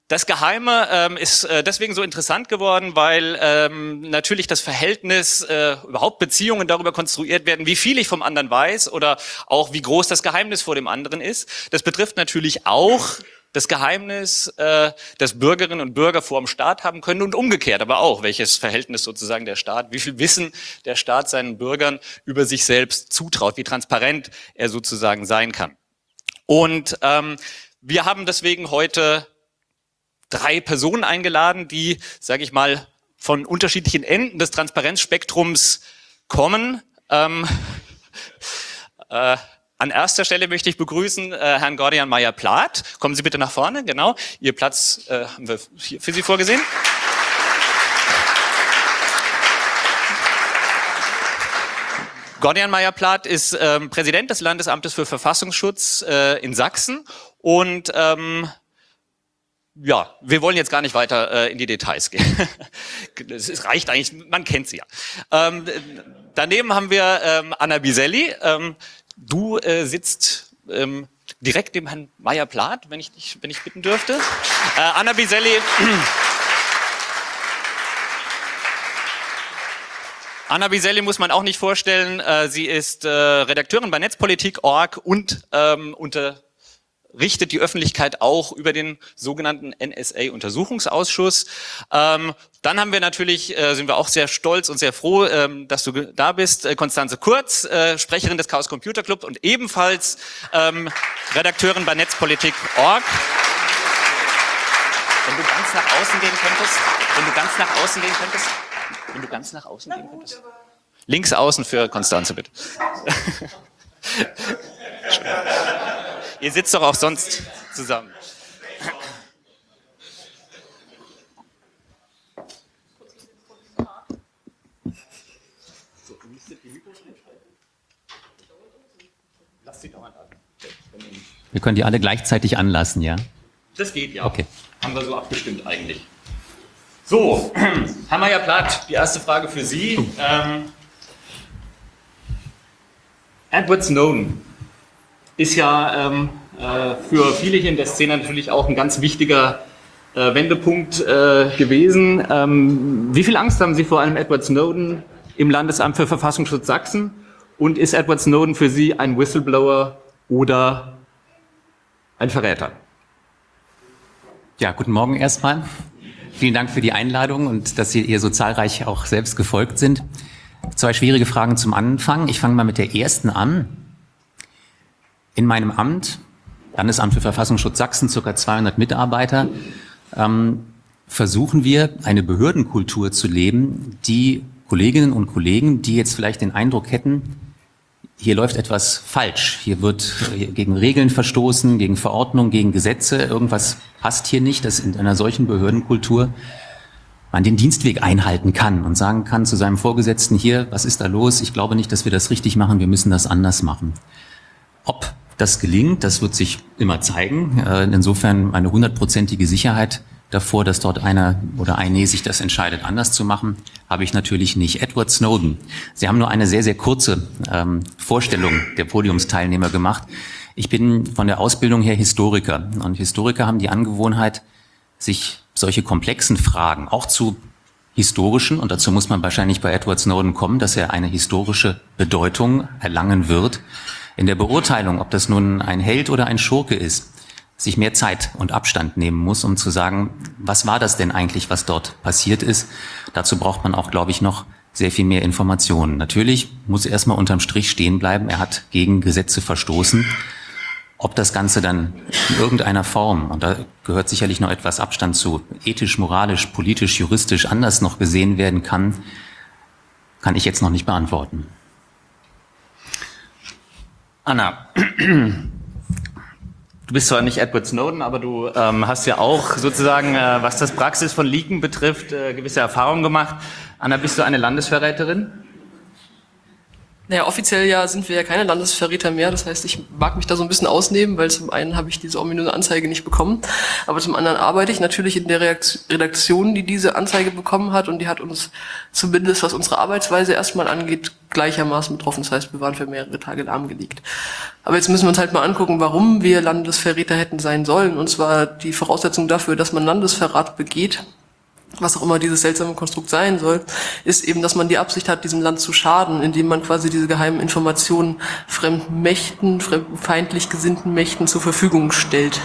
Das Geheime ist deswegen so interessant geworden, weil natürlich das Verhältnis, überhaupt Beziehungen darüber konstruiert werden, wie viel ich vom anderen weiß oder auch wie groß das Geheimnis vor dem anderen ist. Das betrifft natürlich auch das Geheimnis, das Bürgerinnen und Bürger vor dem Staat haben können und umgekehrt, aber auch, welches Verhältnis sozusagen der Staat, wie viel Wissen der Staat seinen Bürgern über sich selbst zutraut, wie transparent er sozusagen sein kann. Und wir haben deswegen heute 3 Personen eingeladen, die, sage ich mal, von unterschiedlichen Enden des Transparenzspektrums kommen. An erster Stelle möchte ich begrüßen Herrn Gordian Meyer-Plath. Kommen Sie bitte nach vorne, genau. Ihr Platz haben wir hier für Sie vorgesehen. Gordian Meyer-Plath ist Präsident des Landesamtes für Verfassungsschutz in Sachsen und ja, wir wollen jetzt gar nicht weiter in die Details gehen. Es reicht eigentlich, man kennt sie ja. Daneben haben wir Anna Biselli. Du sitzt direkt dem Herrn Meyer-Plath, wenn ich bitten dürfte. Anna Biselli. Anna Biselli muss man auch nicht vorstellen. Sie ist Redakteurin bei Netzpolitik.org und richtet die Öffentlichkeit auch über den sogenannten NSA-Untersuchungsausschuss. Dann haben wir natürlich, sind wir auch sehr stolz und sehr froh, dass du da bist, Constanze Kurz, Sprecherin des Chaos Computer Club und ebenfalls Redakteurin bei Netzpolitik.org. Wenn du ganz nach außen gehen könntest, links außen für Constanze, bitte. Ihr sitzt doch auch sonst zusammen. Wir können die alle gleichzeitig anlassen, ja? Das geht, ja. Okay. Haben wir so abgestimmt eigentlich. So, Herr Meyer-Plath, die erste Frage für Sie. Edward Snowden ist ja für viele hier in der Szene natürlich auch ein ganz wichtiger Wendepunkt gewesen. Wie viel Angst haben Sie vor einem Edward Snowden im Landesamt für Verfassungsschutz Sachsen? Und ist Edward Snowden für Sie ein Whistleblower oder ein Verräter? Ja, guten Morgen erstmal. Vielen Dank für die Einladung und dass Sie ihr so zahlreich auch selbst gefolgt sind. 2 schwierige Fragen zum Anfang. Ich fange mal mit der ersten an. In meinem Amt, Landesamt für Verfassungsschutz Sachsen, ca. 200 Mitarbeiter, versuchen wir, eine Behördenkultur zu leben, die Kolleginnen und Kollegen, die jetzt vielleicht den Eindruck hätten, hier läuft etwas falsch, hier wird gegen Regeln verstoßen, gegen Verordnungen, gegen Gesetze, irgendwas passt hier nicht, dass in einer solchen Behördenkultur man den Dienstweg einhalten kann und sagen kann zu seinem Vorgesetzten, hier, was ist da los? Ich glaube nicht, dass wir das richtig machen, wir müssen das anders machen. Ob das gelingt, das wird sich immer zeigen. Insofern eine 100%ige Sicherheit davor, dass dort einer oder eine sich das entscheidet, anders zu machen, habe ich natürlich nicht. Edward Snowden. Sie haben nur eine sehr, sehr kurze Vorstellung der Podiumsteilnehmer gemacht. Ich bin von der Ausbildung her Historiker. Und Historiker haben die Angewohnheit, sich solche komplexen Fragen, auch zu historischen, und dazu muss man wahrscheinlich bei Edward Snowden kommen, dass er eine historische Bedeutung erlangen wird, in der Beurteilung, ob das nun ein Held oder ein Schurke ist, sich mehr Zeit und Abstand nehmen muss, um zu sagen, was war das denn eigentlich, was dort passiert ist. Dazu braucht man auch, glaube ich, noch sehr viel mehr Informationen. Natürlich muss erstmal unterm Strich stehen bleiben, er hat gegen Gesetze verstoßen. Ob das Ganze dann in irgendeiner Form, und da gehört sicherlich noch etwas Abstand zu, ethisch, moralisch, politisch, juristisch anders noch gesehen werden kann, kann ich jetzt noch nicht beantworten. Anna, du bist zwar nicht Edward Snowden, aber du hast ja auch sozusagen, was das Praxis von Leaken betrifft, gewisse Erfahrungen gemacht. Anna, bist du eine Landesverräterin? Naja, offiziell ja sind wir ja keine Landesverräter mehr. Das heißt, ich mag mich da so ein bisschen ausnehmen, weil zum einen habe ich diese ominöse Anzeige nicht bekommen, aber zum anderen arbeite ich natürlich in der Redaktion, die diese Anzeige bekommen hat, und die hat uns zumindest, was unsere Arbeitsweise erstmal angeht, gleichermaßen betroffen. Das heißt, wir waren für mehrere Tage lahmgelegt. Aber jetzt müssen wir uns halt mal angucken, warum wir Landesverräter hätten sein sollen. Und zwar die Voraussetzung dafür, dass man Landesverrat begeht, was auch immer dieses seltsame Konstrukt sein soll, ist eben, dass man die Absicht hat, diesem Land zu schaden, indem man quasi diese geheimen Informationen fremden Mächten, feindlich gesinnten Mächten zur Verfügung stellt.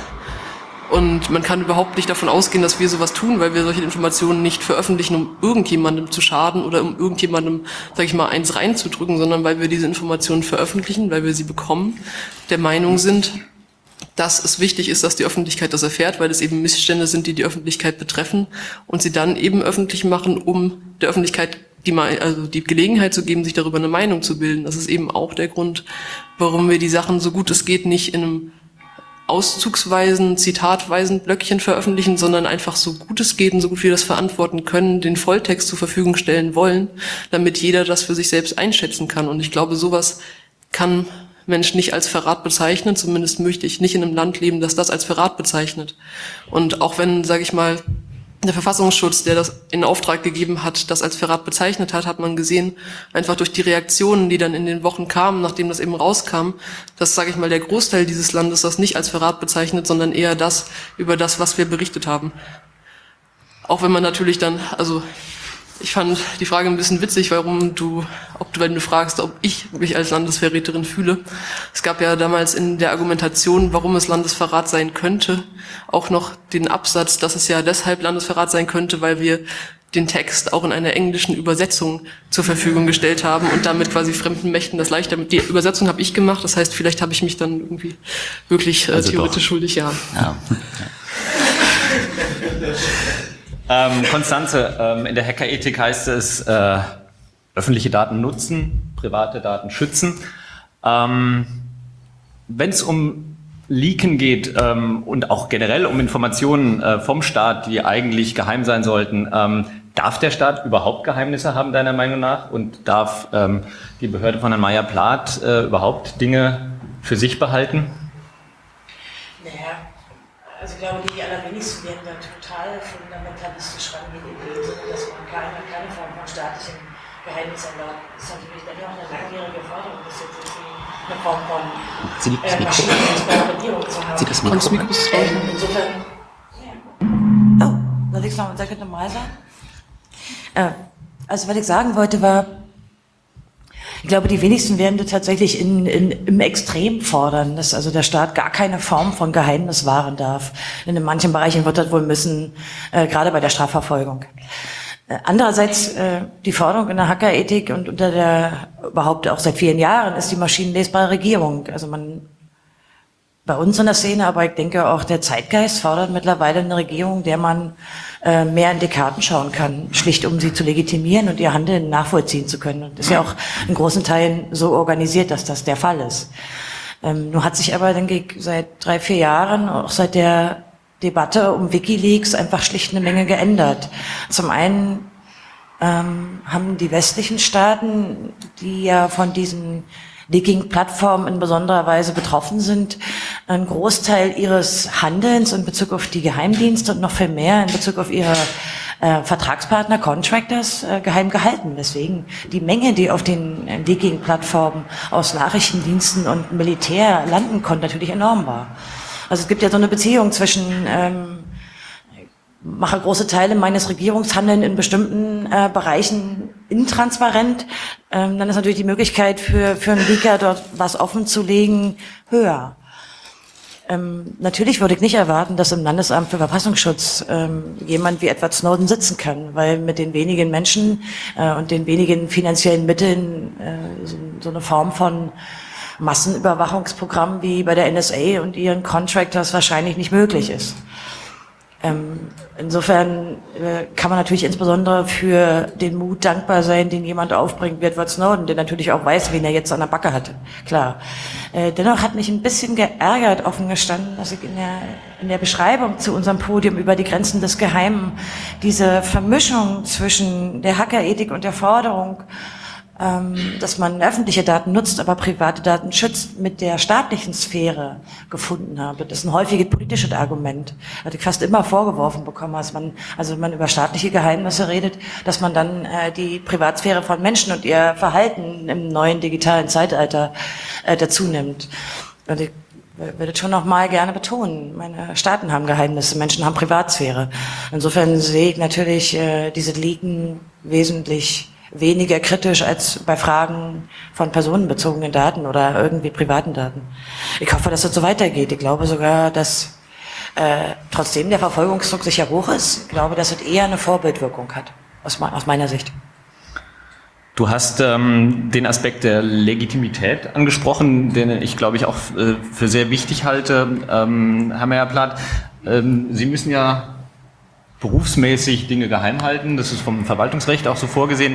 Und man kann überhaupt nicht davon ausgehen, dass wir sowas tun, weil wir solche Informationen nicht veröffentlichen, um irgendjemandem zu schaden oder um irgendjemandem, sag ich mal, eins reinzudrücken, sondern weil wir diese Informationen veröffentlichen, weil wir sie bekommen, der Meinung sind, dass es wichtig ist, dass die Öffentlichkeit das erfährt, weil es eben Missstände sind, die die Öffentlichkeit betreffen, und sie dann eben öffentlich machen, um der Öffentlichkeit die Gelegenheit zu geben, sich darüber eine Meinung zu bilden. Das ist eben auch der Grund, warum wir die Sachen so gut es geht nicht in einem auszugsweisen, zitatweisen Blöckchen veröffentlichen, sondern einfach so gut es geht und so gut wir das verantworten können, den Volltext zur Verfügung stellen wollen, damit jeder das für sich selbst einschätzen kann. Und ich glaube, sowas kann Mensch nicht als Verrat bezeichnen, zumindest möchte ich nicht in einem Land leben, das das als Verrat bezeichnet. Und auch wenn, sage ich mal, der Verfassungsschutz, der das in Auftrag gegeben hat, das als Verrat bezeichnet hat, hat man gesehen, einfach durch die Reaktionen, die dann in den Wochen kamen, nachdem das eben rauskam, dass, sage ich mal, der Großteil dieses Landes das nicht als Verrat bezeichnet, sondern eher das über das, was wir berichtet haben. Auch wenn man natürlich dann, also ich fand die Frage ein bisschen witzig, wenn du fragst, ob ich mich als Landesverräterin fühle. Es gab ja damals in der Argumentation, warum es Landesverrat sein könnte, auch noch den Absatz, dass es ja deshalb Landesverrat sein könnte, weil wir den Text auch in einer englischen Übersetzung zur Verfügung gestellt haben und damit quasi fremden Mächten das leichter mit. Die Übersetzung habe ich gemacht, das heißt, vielleicht habe ich mich dann irgendwie wirklich theoretisch schuldig, ja. Konstanze, in der Hackerethik heißt es, öffentliche Daten nutzen, private Daten schützen. Wenn es um Leaken geht und auch generell um Informationen vom Staat, die eigentlich geheim sein sollten, darf der Staat überhaupt Geheimnisse haben, deiner Meinung nach? Und darf die Behörde von Herrn Meyer-Plat überhaupt Dinge für sich behalten? Naja, also ich glaube, die allerwenigsten werden da total fundamentalistisch rangehen, in dem Sinne, dass man keine Form von staatlichem Geheimnis erlaubt. Das ist natürlich dann auch eine langjährige Forderung, das jetzt eine Form von Maschinenrecht bei der Regierung zu haben. Insofern. Oh, soll ich es nochmal sagen? Also was ich sagen wollte war, ich glaube, die wenigsten werden das tatsächlich im Extrem fordern, dass also der Staat gar keine Form von Geheimnis wahren darf. Denn in manchen Bereichen wird das wohl müssen, gerade bei der Strafverfolgung. Andererseits, die Forderung in der Hackerethik und unter der überhaupt auch seit vielen Jahren ist die maschinenlesbare Regierung. Also bei uns in der Szene, aber ich denke auch der Zeitgeist fordert mittlerweile eine Regierung, der man mehr in die Karten schauen kann, schlicht um sie zu legitimieren und ihr Handeln nachvollziehen zu können. Und das ist ja auch in großen Teilen so organisiert, dass das der Fall ist. Nun hat sich aber, denke ich, seit 3-4 Jahren, auch seit der Debatte um WikiLeaks, einfach schlicht eine Menge geändert. Zum einen haben die westlichen Staaten, die ja von diesen Leaking-Plattformen in besonderer Weise betroffen sind, einen Großteil ihres Handelns in Bezug auf die Geheimdienste und noch viel mehr in Bezug auf ihre Vertragspartner, Contractors, geheim gehalten. Deswegen die Menge, die auf den Leaking-Plattformen aus Nachrichtendiensten und Militär landen konnte, natürlich enorm war. Also es gibt ja so eine Beziehung zwischen mache große Teile meines Regierungshandelns in bestimmten Bereichen intransparent, dann ist natürlich die Möglichkeit für einen Leaker dort was offen zu legen höher. Natürlich würde ich nicht erwarten, dass im Landesamt für Verfassungsschutz jemand wie Edward Snowden sitzen kann, weil mit den wenigen Menschen und den wenigen finanziellen Mitteln so eine Form von Massenüberwachungsprogramm wie bei der NSA und ihren Contractors wahrscheinlich nicht möglich ist. Insofern kann man natürlich insbesondere für den Mut dankbar sein, den jemand aufbringt wie Edward Snowden, der natürlich auch weiß, wen er jetzt an der Backe hatte. Klar. Dennoch hat mich ein bisschen geärgert, offen gestanden, dass ich in der Beschreibung zu unserem Podium über die Grenzen des Geheimen diese Vermischung zwischen der Hackerethik und der Forderung dass man öffentliche Daten nutzt, aber private Daten schützt, mit der staatlichen Sphäre gefunden habe. Das ist ein häufiges politisches Argument. Hatte ich fast immer vorgeworfen bekommen, wenn man über staatliche Geheimnisse redet, dass man dann die Privatsphäre von Menschen und ihr Verhalten im neuen digitalen Zeitalter dazu nimmt. Und ich würde schon noch mal gerne betonen, meine Staaten haben Geheimnisse, Menschen haben Privatsphäre. Insofern sehe ich natürlich diese Leaken wesentlich weniger kritisch als bei Fragen von personenbezogenen Daten oder irgendwie privaten Daten. Ich hoffe, dass es so weitergeht. Ich glaube sogar, dass trotzdem der Verfolgungsdruck sicher hoch ist, ich glaube, dass es eher eine Vorbildwirkung hat, aus meiner Sicht. Du hast den Aspekt der Legitimität angesprochen, den ich, glaube ich, auch für sehr wichtig halte. Herr Meyer-Plath, Sie müssen ja berufsmäßig Dinge geheim halten. Das ist vom Verwaltungsrecht auch so vorgesehen.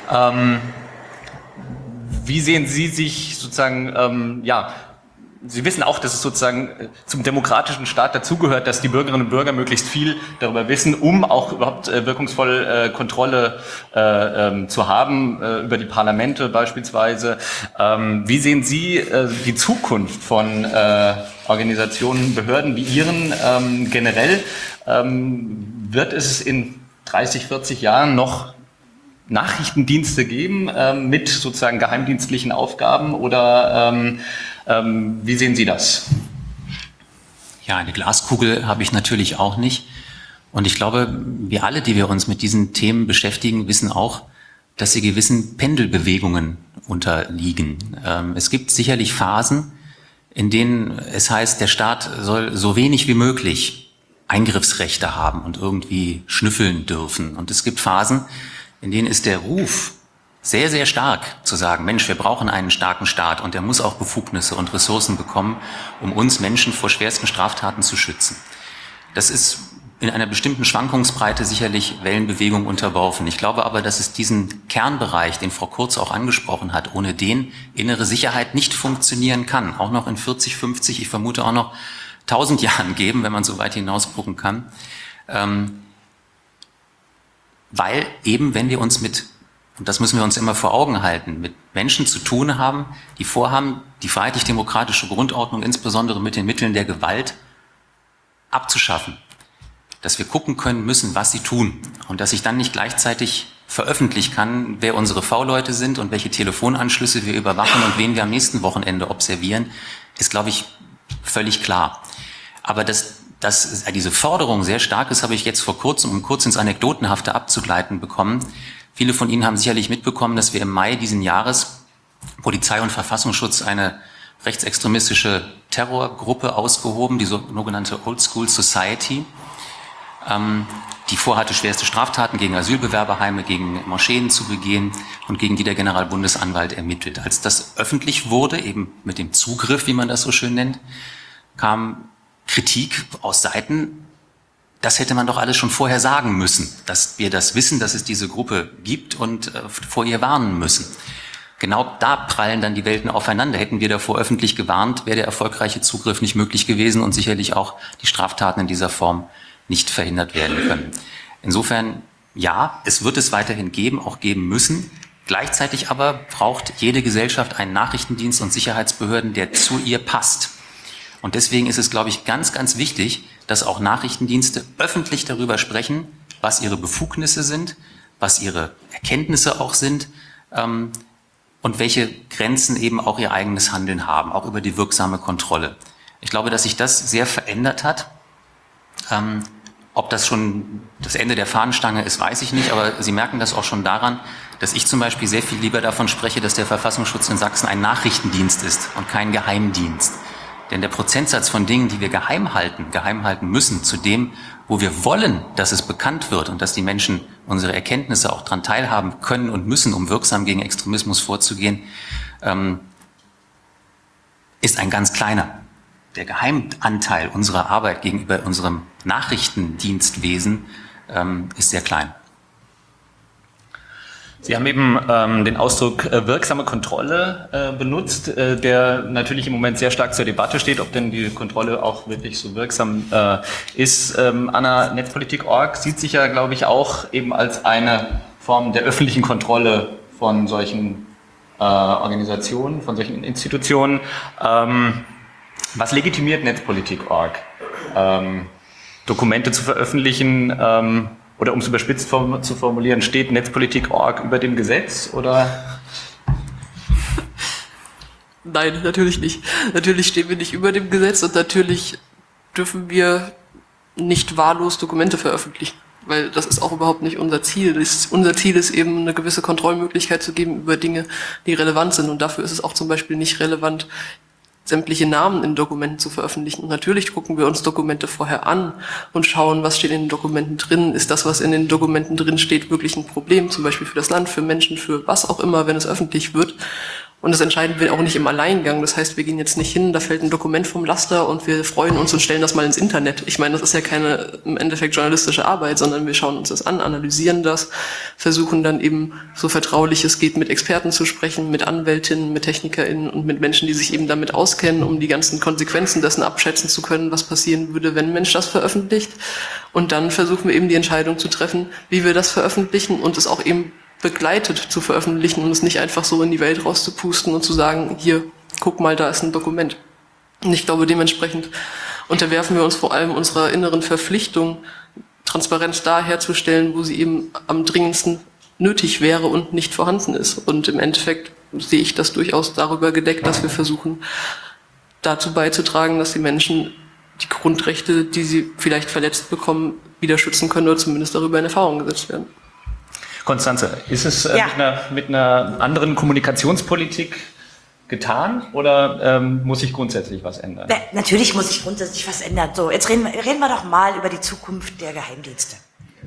Wie sehen Sie sich sozusagen, Sie wissen auch, dass es sozusagen zum demokratischen Staat dazugehört, dass die Bürgerinnen und Bürger möglichst viel darüber wissen, um auch überhaupt wirkungsvoll Kontrolle zu haben, über die Parlamente beispielsweise. Wie sehen Sie die Zukunft von Organisationen, Behörden wie Ihren generell? Wird es in 30, 40 Jahren noch Nachrichtendienste geben mit sozusagen geheimdienstlichen Aufgaben oder wie sehen Sie das? Ja, eine Glaskugel habe ich natürlich auch nicht. Und ich glaube, wir alle, die wir uns mit diesen Themen beschäftigen, wissen auch, dass sie gewissen Pendelbewegungen unterliegen. Es gibt sicherlich Phasen, in denen es heißt, der Staat soll so wenig wie möglich Eingriffsrechte haben und irgendwie schnüffeln dürfen. Und es gibt Phasen, in denen ist der Ruf sehr, sehr stark zu sagen, Mensch, wir brauchen einen starken Staat und der muss auch Befugnisse und Ressourcen bekommen, um uns Menschen vor schwersten Straftaten zu schützen. Das ist in einer bestimmten Schwankungsbreite sicherlich Wellenbewegung unterworfen. Ich glaube aber, dass es diesen Kernbereich, den Frau Kurz auch angesprochen hat, ohne den innere Sicherheit nicht funktionieren kann. Auch noch in 40, 50, ich vermute auch noch 1000 Jahren geben, wenn man so weit hinaus gucken kann. Weil eben, wenn wir uns und das müssen wir uns immer vor Augen halten, mit Menschen zu tun haben, die vorhaben, die freiheitlich-demokratische Grundordnung insbesondere mit den Mitteln der Gewalt abzuschaffen. Dass wir gucken können müssen, was sie tun und dass ich dann nicht gleichzeitig veröffentlichen kann, wer unsere V-Leute sind und welche Telefonanschlüsse wir überwachen und wen wir am nächsten Wochenende observieren, ist, glaube ich, völlig klar. Aber dass diese Forderung sehr stark ist, habe ich jetzt vor kurzem, um kurz ins Anekdotenhafte abzugleiten, bekommen. Viele von Ihnen haben sicherlich mitbekommen, dass wir im Mai diesen Jahres Polizei und Verfassungsschutz eine rechtsextremistische Terrorgruppe ausgehoben, die sogenannte Old School Society, die vorhatte, schwerste Straftaten gegen Asylbewerberheime, gegen Moscheen zu begehen und gegen die der Generalbundesanwalt ermittelt. Als das öffentlich wurde, eben mit dem Zugriff, wie man das so schön nennt, kam Kritik aus Seiten, das hätte man doch alles schon vorher sagen müssen, dass wir das wissen, dass es diese Gruppe gibt und vor ihr warnen müssen. Genau da prallen dann die Welten aufeinander. Hätten wir davor öffentlich gewarnt, wäre der erfolgreiche Zugriff nicht möglich gewesen und sicherlich auch die Straftaten in dieser Form nicht verhindert werden können. Insofern, ja, es wird es weiterhin geben, auch geben müssen. Gleichzeitig aber braucht jede Gesellschaft einen Nachrichtendienst und Sicherheitsbehörden, der zu ihr passt. Und deswegen ist es, glaube ich, ganz, ganz wichtig, dass auch Nachrichtendienste öffentlich darüber sprechen, was ihre Befugnisse sind, was ihre Erkenntnisse auch sind und welche Grenzen eben auch ihr eigenes Handeln haben, auch über die wirksame Kontrolle. Ich glaube, dass sich das sehr verändert hat. Ob das schon das Ende der Fahnenstange ist, weiß ich nicht, aber Sie merken das auch schon daran, dass ich zum Beispiel sehr viel lieber davon spreche, dass der Verfassungsschutz in Sachsen ein Nachrichtendienst ist und kein Geheimdienst. Denn der Prozentsatz von Dingen, die wir geheim halten müssen, zu dem, wo wir wollen, dass es bekannt wird und dass die Menschen unsere Erkenntnisse auch daran teilhaben können und müssen, um wirksam gegen Extremismus vorzugehen, ist ein ganz kleiner. Der Geheimanteil unserer Arbeit gegenüber unserem Nachrichtendienstwesen ist sehr klein. Sie haben eben den Ausdruck wirksame Kontrolle benutzt, der natürlich im Moment sehr stark zur Debatte steht, ob denn die Kontrolle auch wirklich so wirksam ist. Anna, Netzpolitik.org sieht sich ja, glaube ich, auch eben als eine Form der öffentlichen Kontrolle von solchen Organisationen, von solchen Institutionen. Was legitimiert Netzpolitik.org? Dokumente zu veröffentlichen, oder um es überspitzt zu formulieren, steht Netzpolitik.org über dem Gesetz, oder? Nein, natürlich nicht. Natürlich stehen wir nicht über dem Gesetz und natürlich dürfen wir nicht wahllos Dokumente veröffentlichen, weil das ist auch überhaupt nicht unser Ziel. Unser Ziel ist eben, eine gewisse Kontrollmöglichkeit zu geben über Dinge, die relevant sind, und dafür ist es auch zum Beispiel nicht relevant, sämtliche Namen in Dokumenten zu veröffentlichen. Und natürlich gucken wir uns Dokumente vorher an und schauen, was steht in den Dokumenten drin. Ist das, was in den Dokumenten drin steht, wirklich ein Problem, zum Beispiel für das Land, für Menschen, für was auch immer, wenn es öffentlich wird. Und das entscheiden wir auch nicht im Alleingang. Das heißt, wir gehen jetzt nicht hin, da fällt ein Dokument vom Laster und wir freuen uns und stellen das mal ins Internet. Ich meine, das ist ja keine im Endeffekt journalistische Arbeit, sondern wir schauen uns das an, analysieren das, versuchen dann eben so vertraulich es geht mit Experten zu sprechen, mit Anwältinnen, mit TechnikerInnen und mit Menschen, die sich eben damit auskennen, um die ganzen Konsequenzen dessen abschätzen zu können, was passieren würde, wenn ein Mensch das veröffentlicht. Und dann versuchen wir eben die Entscheidung zu treffen, wie wir das veröffentlichen und es auch eben begleitet zu veröffentlichen und es nicht einfach so in die Welt rauszupusten und zu sagen, hier, guck mal, da ist ein Dokument. Und ich glaube, dementsprechend unterwerfen wir uns vor allem unserer inneren Verpflichtung, Transparenz da herzustellen, wo sie eben am dringendsten nötig wäre und nicht vorhanden ist. Und im Endeffekt sehe ich das durchaus darüber gedeckt, dass wir versuchen, dazu beizutragen, dass die Menschen die Grundrechte, die sie vielleicht verletzt bekommen, wieder schützen können oder zumindest darüber in Erfahrung gesetzt werden. Konstanze, ist es mit einer anderen Kommunikationspolitik getan oder muss sich grundsätzlich was ändern? Natürlich muss sich grundsätzlich was ändern. So, jetzt reden wir doch mal über die Zukunft der Geheimdienste.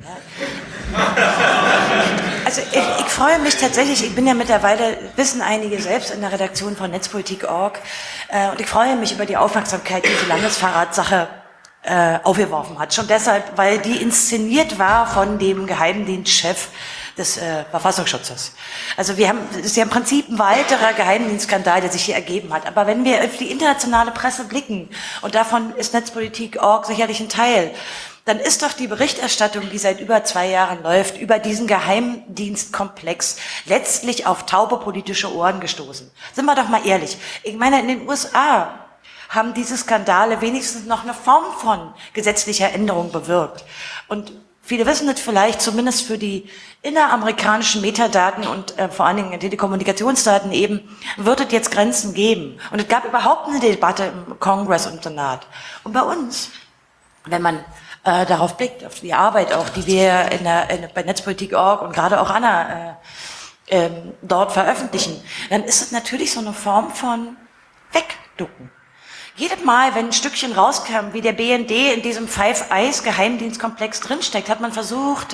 Ja. Also ich freue mich tatsächlich, ich bin ja mittlerweile, wissen einige selbst in der Redaktion von Netzpolitik.org, und ich freue mich über die Aufmerksamkeit, die die Landesverratssache aufgeworfen hat. Schon deshalb, weil die inszeniert war von dem Geheimdienstchef des Verfassungsschutzes. Also das ist ja im Prinzip ein weiterer Geheimdienstskandal, der sich hier ergeben hat. Aber wenn wir auf die internationale Presse blicken, und davon ist Netzpolitik.org sicherlich ein Teil, dann ist doch die Berichterstattung, die seit über 2 Jahren läuft, über diesen Geheimdienstkomplex letztlich auf taube politische Ohren gestoßen. Sind wir doch mal ehrlich. Ich meine, in den USA haben diese Skandale wenigstens noch eine Form von gesetzlicher Änderung bewirkt. Und viele wissen es vielleicht, zumindest für die inneramerikanischen Metadaten und vor allen Dingen Telekommunikationsdaten eben, wird es jetzt Grenzen geben. Und es gab überhaupt eine Debatte im Kongress und Senat. Und bei uns, wenn man darauf blickt, auf die Arbeit auch, die wir bei Netzpolitik.org und gerade auch Anna dort veröffentlichen, dann ist es natürlich so eine Form von Wegducken. Jedes Mal, wenn ein Stückchen rauskam, wie der BND in diesem Five Eyes Geheimdienstkomplex drinsteckt, hat man versucht,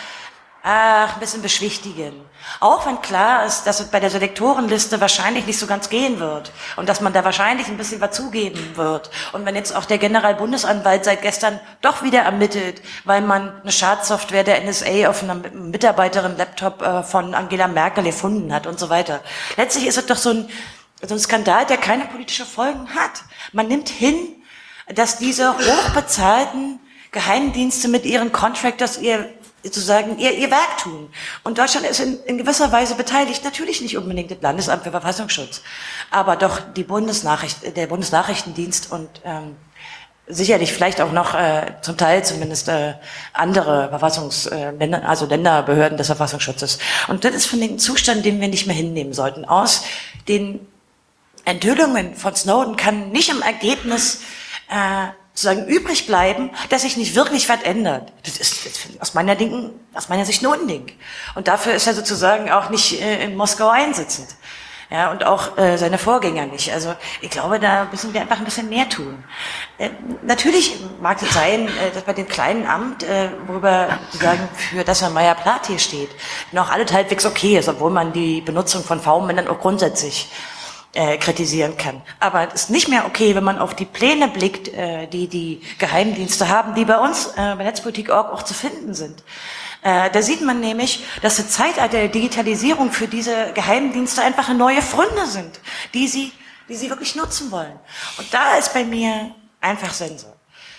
ein bisschen beschwichtigen. Auch wenn klar ist, dass es bei der Selektorenliste wahrscheinlich nicht so ganz gehen wird und dass man da wahrscheinlich ein bisschen was zugeben wird. Und wenn jetzt auch der Generalbundesanwalt seit gestern doch wieder ermittelt, weil man eine Schadsoftware der NSA auf einer Mitarbeiterin-Laptop von Angela Merkel gefunden hat und so weiter. Letztlich ist es doch so ein Skandal, der keine politische Folgen hat. Man nimmt hin, dass diese hochbezahlten Geheimdienste mit ihren Contractors ihr Werk tun. Und Deutschland ist in gewisser Weise beteiligt, natürlich nicht unbedingt das Landesamt für Verfassungsschutz, aber doch der Bundesnachrichtendienst und sicherlich vielleicht auch noch zum Teil zumindest andere Länderbehörden des Verfassungsschutzes. Und das ist, finde ich, ein Zustand, den wir nicht mehr hinnehmen sollten. Aus den Enthüllungen von Snowden kann nicht im Ergebnis sozusagen übrig bleiben, dass sich nicht wirklich was ändert. Das ist aus meiner Sicht nur ein Ding. Und dafür ist er sozusagen auch nicht in Moskau einsitzend. Ja, und auch seine Vorgänger nicht. Also ich glaube, da müssen wir einfach ein bisschen mehr tun. Natürlich mag es sein, dass bei dem kleinen Amt, worüber sozusagen für das Herr Meyer-Plath hier steht, noch alles halbwegs okay ist, obwohl man die Benutzung von V-Männern auch grundsätzlich kritisieren kann. Aber es ist nicht mehr okay, wenn man auf die Pläne blickt, die die Geheimdienste haben, die bei uns bei Netzpolitik.org auch zu finden sind. Da sieht man nämlich, dass das Zeitalter der Digitalisierung für diese Geheimdienste einfach eine neue Fründe sind, die sie wirklich nutzen wollen. Und da ist bei mir einfach Sensor.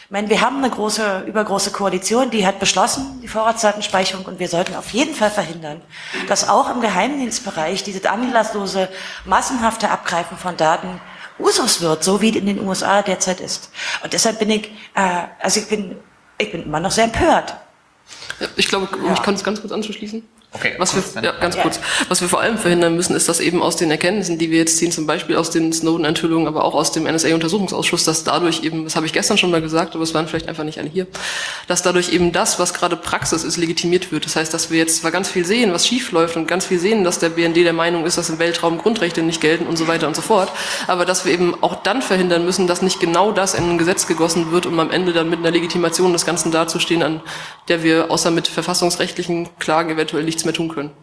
Ich meine, wir haben eine übergroße Koalition, die hat beschlossen, die Vorratsdatenspeicherung, und wir sollten auf jeden Fall verhindern, dass auch im Geheimdienstbereich dieses anlasslose, massenhafte Abgreifen von Daten Usus wird, so wie in den USA derzeit ist. Und deshalb bin ich bin immer noch sehr empört. Ja, ich glaube, ich kann es ganz kurz anschließen. Okay, Was wir vor allem verhindern müssen, ist, dass eben aus den Erkenntnissen, die wir jetzt ziehen, zum Beispiel aus den Snowden-Enthüllungen, aber auch aus dem NSA-Untersuchungsausschuss, dass dadurch eben, das habe ich gestern schon mal gesagt, aber es waren vielleicht einfach nicht alle hier, dass dadurch eben das, was gerade Praxis ist, legitimiert wird. Das heißt, dass wir jetzt zwar ganz viel sehen, was schief läuft, und ganz viel sehen, dass der BND der Meinung ist, dass im Weltraum Grundrechte nicht gelten und so weiter und so fort, aber dass wir eben auch dann verhindern müssen, dass nicht genau das in ein Gesetz gegossen wird, um am Ende dann mit einer Legitimation des Ganzen dazustehen, an der wir außer mit verfassungsrechtlichen Klagen eventuell nichts mehr tun können.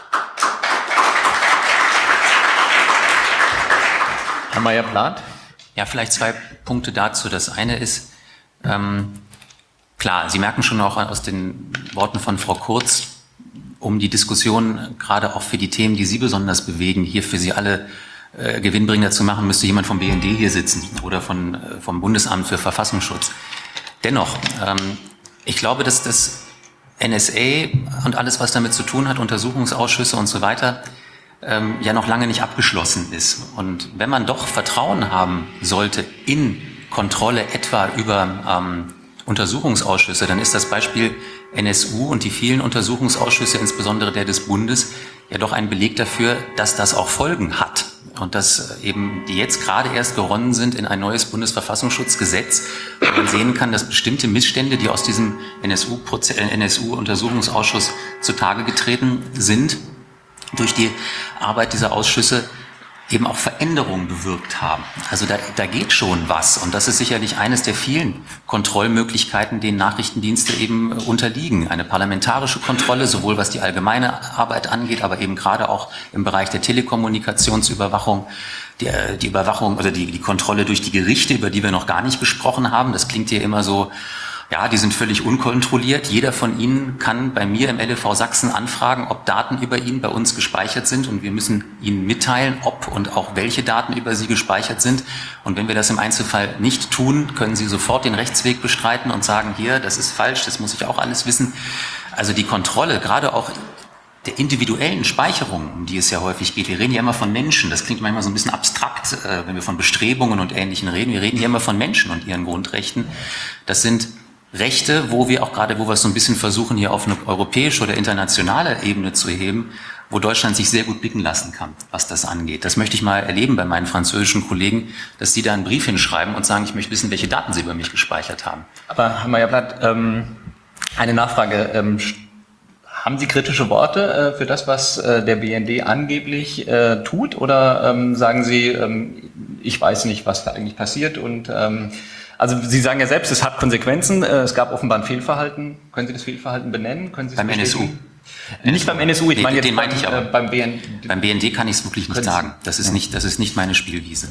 Herr Meyer-Plath? Ja, vielleicht 2 Punkte dazu. Das eine ist, klar, Sie merken schon auch aus den Worten von Frau Kurz, um die Diskussion, gerade auch für die Themen, die Sie besonders bewegen, hier für Sie alle gewinnbringender zu machen, müsste jemand vom BND hier sitzen oder vom Bundesamt für Verfassungsschutz. Dennoch, ich glaube, dass das NSA und alles, was damit zu tun hat, Untersuchungsausschüsse und so weiter, ja noch lange nicht abgeschlossen ist. Und wenn man doch Vertrauen haben sollte in Kontrolle etwa über Untersuchungsausschüsse, dann ist das Beispiel NSU und die vielen Untersuchungsausschüsse, insbesondere der des Bundes, ja doch ein Beleg dafür, dass das auch Folgen hat. Und dass eben die jetzt gerade erst geronnen sind in ein neues Bundesverfassungsschutzgesetz, wo man sehen kann, dass bestimmte Missstände, die aus diesem NSU-Untersuchungsausschuss zutage getreten sind, durch die Arbeit dieser Ausschüsse eben auch Veränderungen bewirkt haben. Also da geht schon was. Und das ist sicherlich eines der vielen Kontrollmöglichkeiten, denen Nachrichtendienste eben unterliegen. Eine parlamentarische Kontrolle, sowohl was die allgemeine Arbeit angeht, aber eben gerade auch im Bereich der Telekommunikationsüberwachung, die Überwachung oder die Kontrolle durch die Gerichte, über die wir noch gar nicht gesprochen haben. Das klingt hier immer so, ja, die sind völlig unkontrolliert. Jeder von Ihnen kann bei mir im LEV Sachsen anfragen, ob Daten über ihn bei uns gespeichert sind, und wir müssen Ihnen mitteilen, ob und auch welche Daten über Sie gespeichert sind. Und wenn wir das im Einzelfall nicht tun, können Sie sofort den Rechtsweg bestreiten und sagen, hier, das ist falsch, das muss ich auch alles wissen. Also die Kontrolle, gerade auch der individuellen Speicherung, um die es ja häufig geht. Wir reden ja immer von Menschen. Das klingt manchmal so ein bisschen abstrakt, wenn wir von Bestrebungen und Ähnlichem reden. Wir reden hier immer von Menschen und ihren Grundrechten. Das sind Rechte, wo wir es so ein bisschen versuchen, hier auf eine europäische oder internationale Ebene zu heben, wo Deutschland sich sehr gut blicken lassen kann, was das angeht. Das möchte ich mal erleben bei meinen französischen Kollegen, dass die da einen Brief hinschreiben und sagen, ich möchte wissen, welche Daten sie über mich gespeichert haben. Aber Herr Meyer-Plath, eine Nachfrage. Haben Sie kritische Worte für das, was der BND angeblich tut? Oder sagen Sie, ich weiß nicht, was da eigentlich passiert? Und also Sie sagen ja selbst, es hat Konsequenzen. Es gab offenbar ein Fehlverhalten. Können Sie das Fehlverhalten benennen? Können Sie es beim NSU? Nicht beim NSU, ich meine jetzt beim BND. Beim BND kann ich es wirklich nicht sagen. Das ist nicht meine Spielwiese.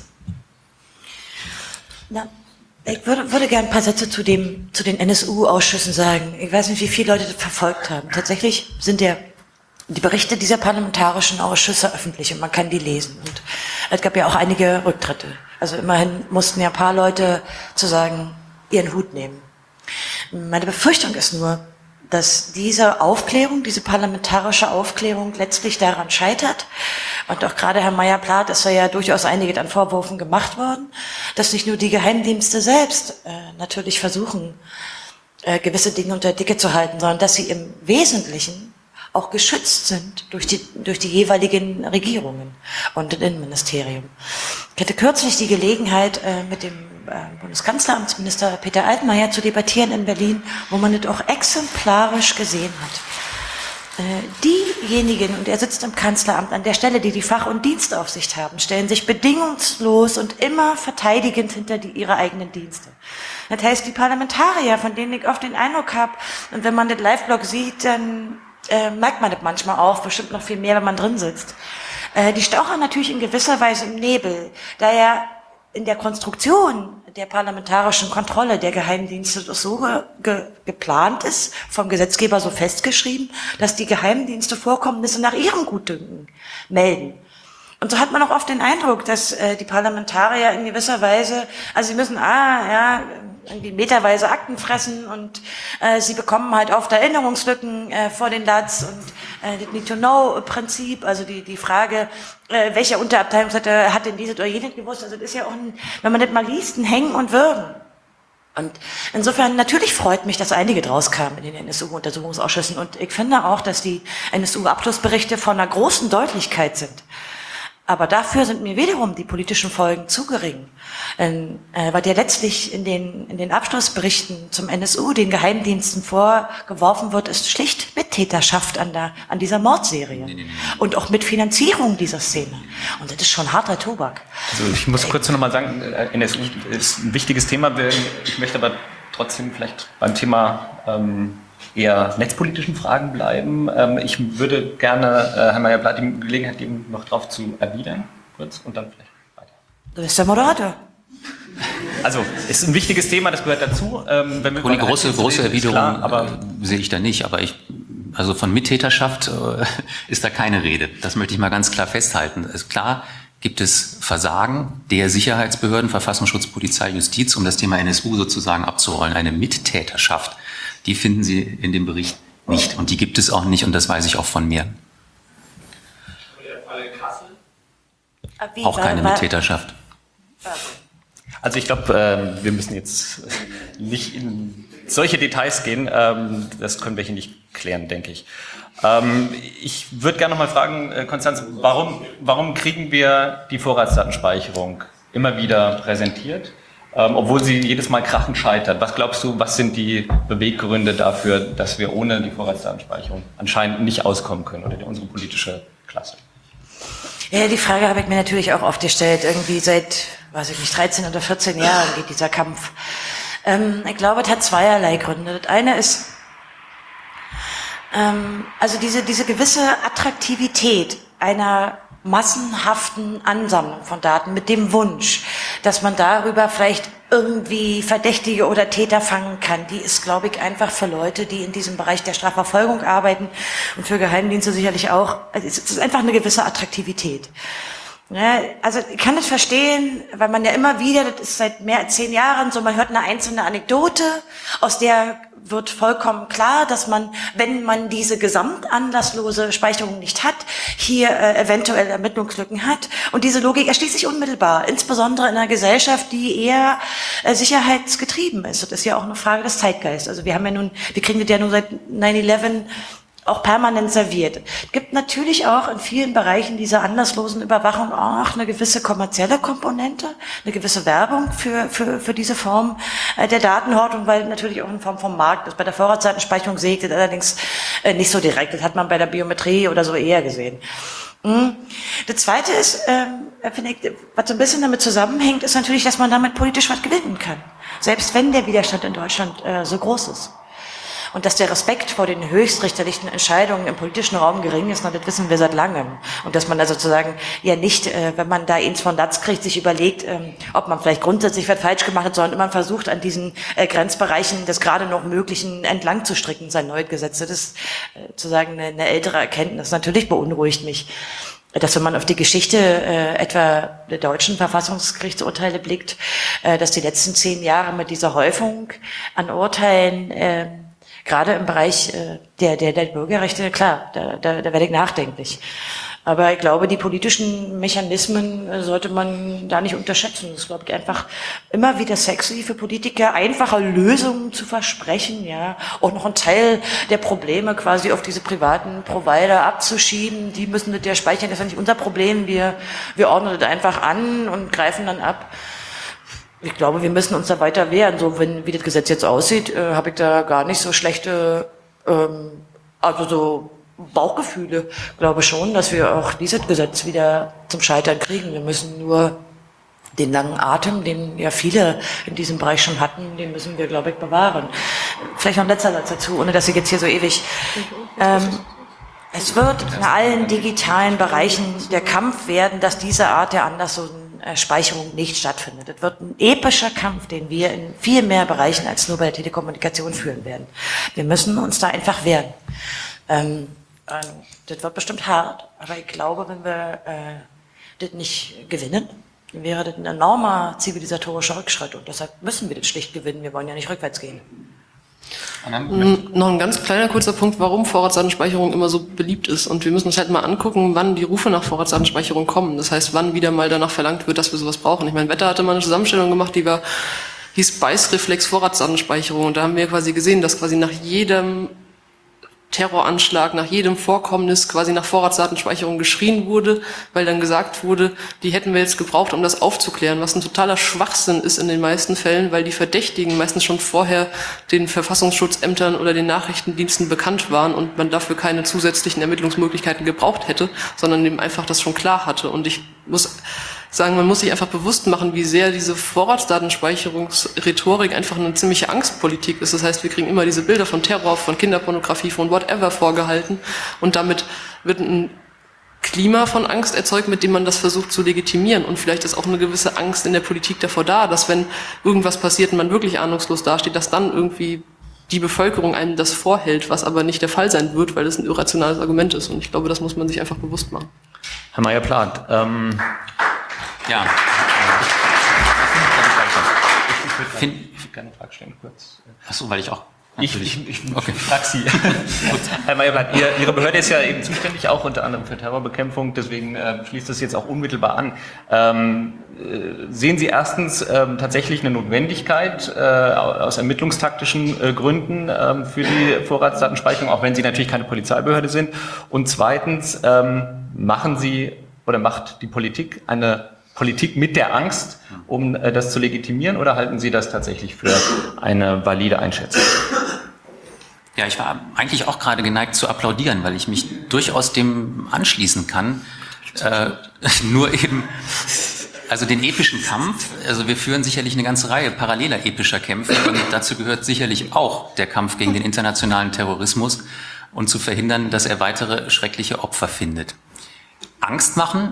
Na, ich würde gerne ein paar Sätze zu den NSU-Ausschüssen sagen. Ich weiß nicht, wie viele Leute das verfolgt haben. Tatsächlich sind die Berichte dieser parlamentarischen Ausschüsse öffentlich und man kann die lesen. Und es gab ja auch einige Rücktritte. Also immerhin mussten ja ein paar Leute sozusagen ihren Hut nehmen. Meine Befürchtung ist nur, dass diese parlamentarische Aufklärung letztlich daran scheitert. Und auch gerade Herr Meyer-Plath ist ja durchaus einiges an Vorwürfen gemacht worden, dass nicht nur die Geheimdienste selbst natürlich versuchen, gewisse Dinge unter Dicke zu halten, sondern dass sie im Wesentlichen auch geschützt sind durch die jeweiligen Regierungen und das Innenministerium. Ich hatte kürzlich die Gelegenheit, mit dem Bundeskanzleramtsminister Peter Altmaier zu debattieren in Berlin, wo man das auch exemplarisch gesehen hat. Diejenigen, und er sitzt im Kanzleramt an der Stelle, die Fach- und Dienstaufsicht haben, stellen sich bedingungslos und immer verteidigend hinter ihre eigenen Dienste. Das heißt, die Parlamentarier, von denen ich oft den Eindruck habe, und wenn man das Live-Blog sieht, dann merkt man das manchmal auch, bestimmt noch viel mehr, wenn man drin sitzt. Die stauchen natürlich in gewisser Weise im Nebel, da ja in der Konstruktion der parlamentarischen Kontrolle der Geheimdienste so geplant ist, vom Gesetzgeber so festgeschrieben, dass die Geheimdienste Vorkommnisse nach ihrem Gutdünken melden. Und so hat man auch oft den Eindruck, dass die Parlamentarier in gewisser Weise, also sie müssen irgendwie meterweise Akten fressen und sie bekommen halt oft Erinnerungslücken vor den Latz und das Need-to-Know-Prinzip, also die Frage, welcher Unterabteilungsleiter hat denn dieses oder jenes gewusst, also das ist ja auch, wenn man das mal liest, ein Hängen und Würgen. Und insofern, natürlich freut mich, dass einige draus kamen in den NSU-Untersuchungsausschüssen. Und ich finde auch, dass die NSU-Abschlussberichte von einer großen Deutlichkeit sind. Aber dafür sind mir wiederum die politischen Folgen zu gering. Weil ja letztlich in den Abschlussberichten zum NSU den Geheimdiensten vorgeworfen wird, ist schlicht Mittäterschaft an dieser Mordserie. Nee. Und auch mit Finanzierung dieser Szene. Und das ist schon harter Tobak. Also ich muss kurz noch mal sagen, NSU ist ein wichtiges Thema. Ich möchte aber trotzdem vielleicht beim Thema eher netzpolitischen Fragen bleiben. Ich würde gerne Herrn Meyer-Blatt die Gelegenheit geben, noch darauf zu erwidern, kurz, und dann vielleicht weiter. Du bist der Moderator. Also, ist ein wichtiges Thema, das gehört dazu. Wenn wir die große Erwiderung aber sehe ich da nicht, aber also von Mittäterschaft ist da keine Rede. Das möchte ich mal ganz klar festhalten. Ist klar, gibt es Versagen der Sicherheitsbehörden, Verfassungsschutz, Polizei, Justiz, um das Thema NSU sozusagen abzurollen. Eine Mittäterschaft, die finden Sie in dem Bericht nicht. Und die gibt es auch nicht, und das weiß ich auch von mir. Auch keine Mittäterschaft. Also ich glaube, wir müssen jetzt nicht in solche Details gehen. Das können wir hier nicht klären, denke ich. Ich würde gerne noch mal fragen, Konstanz, warum kriegen wir die Vorratsdatenspeicherung immer wieder präsentiert, obwohl sie jedes Mal krachend scheitert? Was glaubst du, was sind die Beweggründe dafür, dass wir ohne die Vorratsdatenspeicherung anscheinend nicht auskommen können, oder unsere politische Klasse? Ja, die Frage habe ich mir natürlich auch oft gestellt. Irgendwie seit, weiß ich nicht, 13 oder 14 Jahren geht dieser Kampf. Ich glaube, es hat zweierlei Gründe. Das eine ist, also diese gewisse Attraktivität einer massenhaften Ansammlung von Daten mit dem Wunsch, dass man darüber vielleicht irgendwie Verdächtige oder Täter fangen kann, die ist, glaube ich, einfach für Leute, die in diesem Bereich der Strafverfolgung arbeiten und für Geheimdienste sicherlich auch, also es ist einfach eine gewisse Attraktivität. Ja, also ich kann das verstehen, weil man ja immer wieder, das ist seit mehr als 10 Jahren so, man hört eine einzelne Anekdote, aus der wird vollkommen klar, dass man, wenn man diese gesamtanlasslose Speicherung nicht hat, hier eventuell Ermittlungslücken hat. Und diese Logik erschließt sich unmittelbar, insbesondere in einer Gesellschaft, die eher sicherheitsgetrieben ist. Das ist ja auch eine Frage des Zeitgeists. Also wir kriegen das ja nur seit 9/11 auch permanent serviert. Es gibt natürlich auch in vielen Bereichen dieser anlasslosen Überwachung auch eine gewisse kommerzielle Komponente, eine gewisse Werbung für diese Form der Datenhortung, weil natürlich auch in Form vom Markt ist. Bei der Vorratsdatenspeicherung sehe ich das allerdings nicht so direkt. Das hat man bei der Biometrie oder so eher gesehen. Das Zweite ist, finde ich, was so ein bisschen damit zusammenhängt, ist natürlich, dass man damit politisch was gewinnen kann. Selbst wenn der Widerstand in Deutschland so groß ist. Und dass der Respekt vor den höchstrichterlichen Entscheidungen im politischen Raum gering ist, das wissen wir seit langem. Und dass man da sozusagen ja nicht, wenn man da eins von Latz kriegt, sich überlegt, ob man vielleicht grundsätzlich was falsch gemacht hat, sondern immer versucht, an diesen Grenzbereichen des gerade noch Möglichen entlang zu stricken, sein neues Gesetz. Das ist sozusagen eine ältere Erkenntnis. Natürlich beunruhigt mich, dass wenn man auf die Geschichte etwa der deutschen Verfassungsgerichtsurteile blickt, dass die letzten 10 Jahre mit dieser Häufung an Urteilen gerade im Bereich der Bürgerrechte, klar, da werde ich nachdenklich. Aber ich glaube, die politischen Mechanismen sollte man da nicht unterschätzen. Das ist, glaube ich, einfach immer wieder sexy für Politiker, einfache Lösungen zu versprechen, ja, auch noch einen Teil der Probleme quasi auf diese privaten Provider abzuschieben. Die müssen das ja speichern, das ist ja nicht unser Problem. Wir ordnen das einfach an und greifen dann ab. Ich glaube, wir müssen uns da weiter wehren. So, wie das Gesetz jetzt aussieht, habe ich da gar nicht so schlechte, also so Bauchgefühle. Ich glaube schon, dass wir auch dieses Gesetz wieder zum Scheitern kriegen. Wir müssen nur den langen Atem, den ja viele in diesem Bereich schon hatten, den müssen wir, glaube ich, bewahren. Vielleicht noch ein letzter Satz dazu, ohne dass ich jetzt hier so ewig... es wird in allen digitalen Bereichen der Kampf werden, dass diese Art der anlasslosen Speicherung nicht stattfindet. Das wird ein epischer Kampf, den wir in viel mehr Bereichen als nur bei der Telekommunikation führen werden. Wir müssen uns da einfach wehren. Das wird bestimmt hart, aber ich glaube, wenn wir das nicht gewinnen, wäre das ein enormer zivilisatorischer Rückschritt. Und deshalb müssen wir das schlicht gewinnen. Wir wollen ja nicht rückwärts gehen. Noch ein ganz kleiner, kurzer Punkt, warum Vorratsdatenspeicherung immer so beliebt ist. Und wir müssen uns halt mal angucken, wann die Rufe nach Vorratsdatenspeicherung kommen. Das heißt, wann wieder mal danach verlangt wird, dass wir sowas brauchen. Ich meine, Wetter hatte mal eine Zusammenstellung gemacht, hieß Beißreflex Vorratsdatenspeicherung. Und da haben wir quasi gesehen, dass quasi nach jedem Terroranschlag, nach jedem Vorkommnis quasi nach Vorratsdatenspeicherung geschrien wurde, weil dann gesagt wurde, die hätten wir jetzt gebraucht, um das aufzuklären, was ein totaler Schwachsinn ist in den meisten Fällen, weil die Verdächtigen meistens schon vorher den Verfassungsschutzämtern oder den Nachrichtendiensten bekannt waren und man dafür keine zusätzlichen Ermittlungsmöglichkeiten gebraucht hätte, sondern eben einfach das schon klar hatte. Und ich muss sagen, man muss sich einfach bewusst machen, wie sehr diese Vorratsdatenspeicherungsrhetorik einfach eine ziemliche Angstpolitik ist. Das heißt, wir kriegen immer diese Bilder von Terror, von Kinderpornografie, von whatever vorgehalten und damit wird ein Klima von Angst erzeugt, mit dem man das versucht zu legitimieren. Und vielleicht ist auch eine gewisse Angst in der Politik davor da, dass wenn irgendwas passiert und man wirklich ahnungslos dasteht, dass dann irgendwie die Bevölkerung einem das vorhält, was aber nicht der Fall sein wird, weil das ein irrationales Argument ist. Und ich glaube, das muss man sich einfach bewusst machen. Herr Meyer-Plat, Ja. Ich würde gerne eine Frage stellen, kurz. Achso, weil ich auch... Ich frage Sie. Herr Meyer-Blatt, Ihre Behörde ist ja eben zuständig, auch unter anderem für Terrorbekämpfung, deswegen schließt das jetzt auch unmittelbar an. Sehen Sie erstens tatsächlich eine Notwendigkeit aus ermittlungstaktischen Gründen für die Vorratsdatenspeicherung, auch wenn Sie natürlich keine Polizeibehörde sind? Und zweitens, macht die Politik eine Politik mit der Angst, um das zu legitimieren, oder halten Sie das tatsächlich für eine valide Einschätzung? Ja, ich war eigentlich auch gerade geneigt zu applaudieren, weil ich mich durchaus dem anschließen kann. Nur eben, also den epischen Kampf, also wir führen sicherlich eine ganze Reihe paralleler epischer Kämpfe und dazu gehört sicherlich auch der Kampf gegen den internationalen Terrorismus und zu verhindern, dass er weitere schreckliche Opfer findet. Angst machen?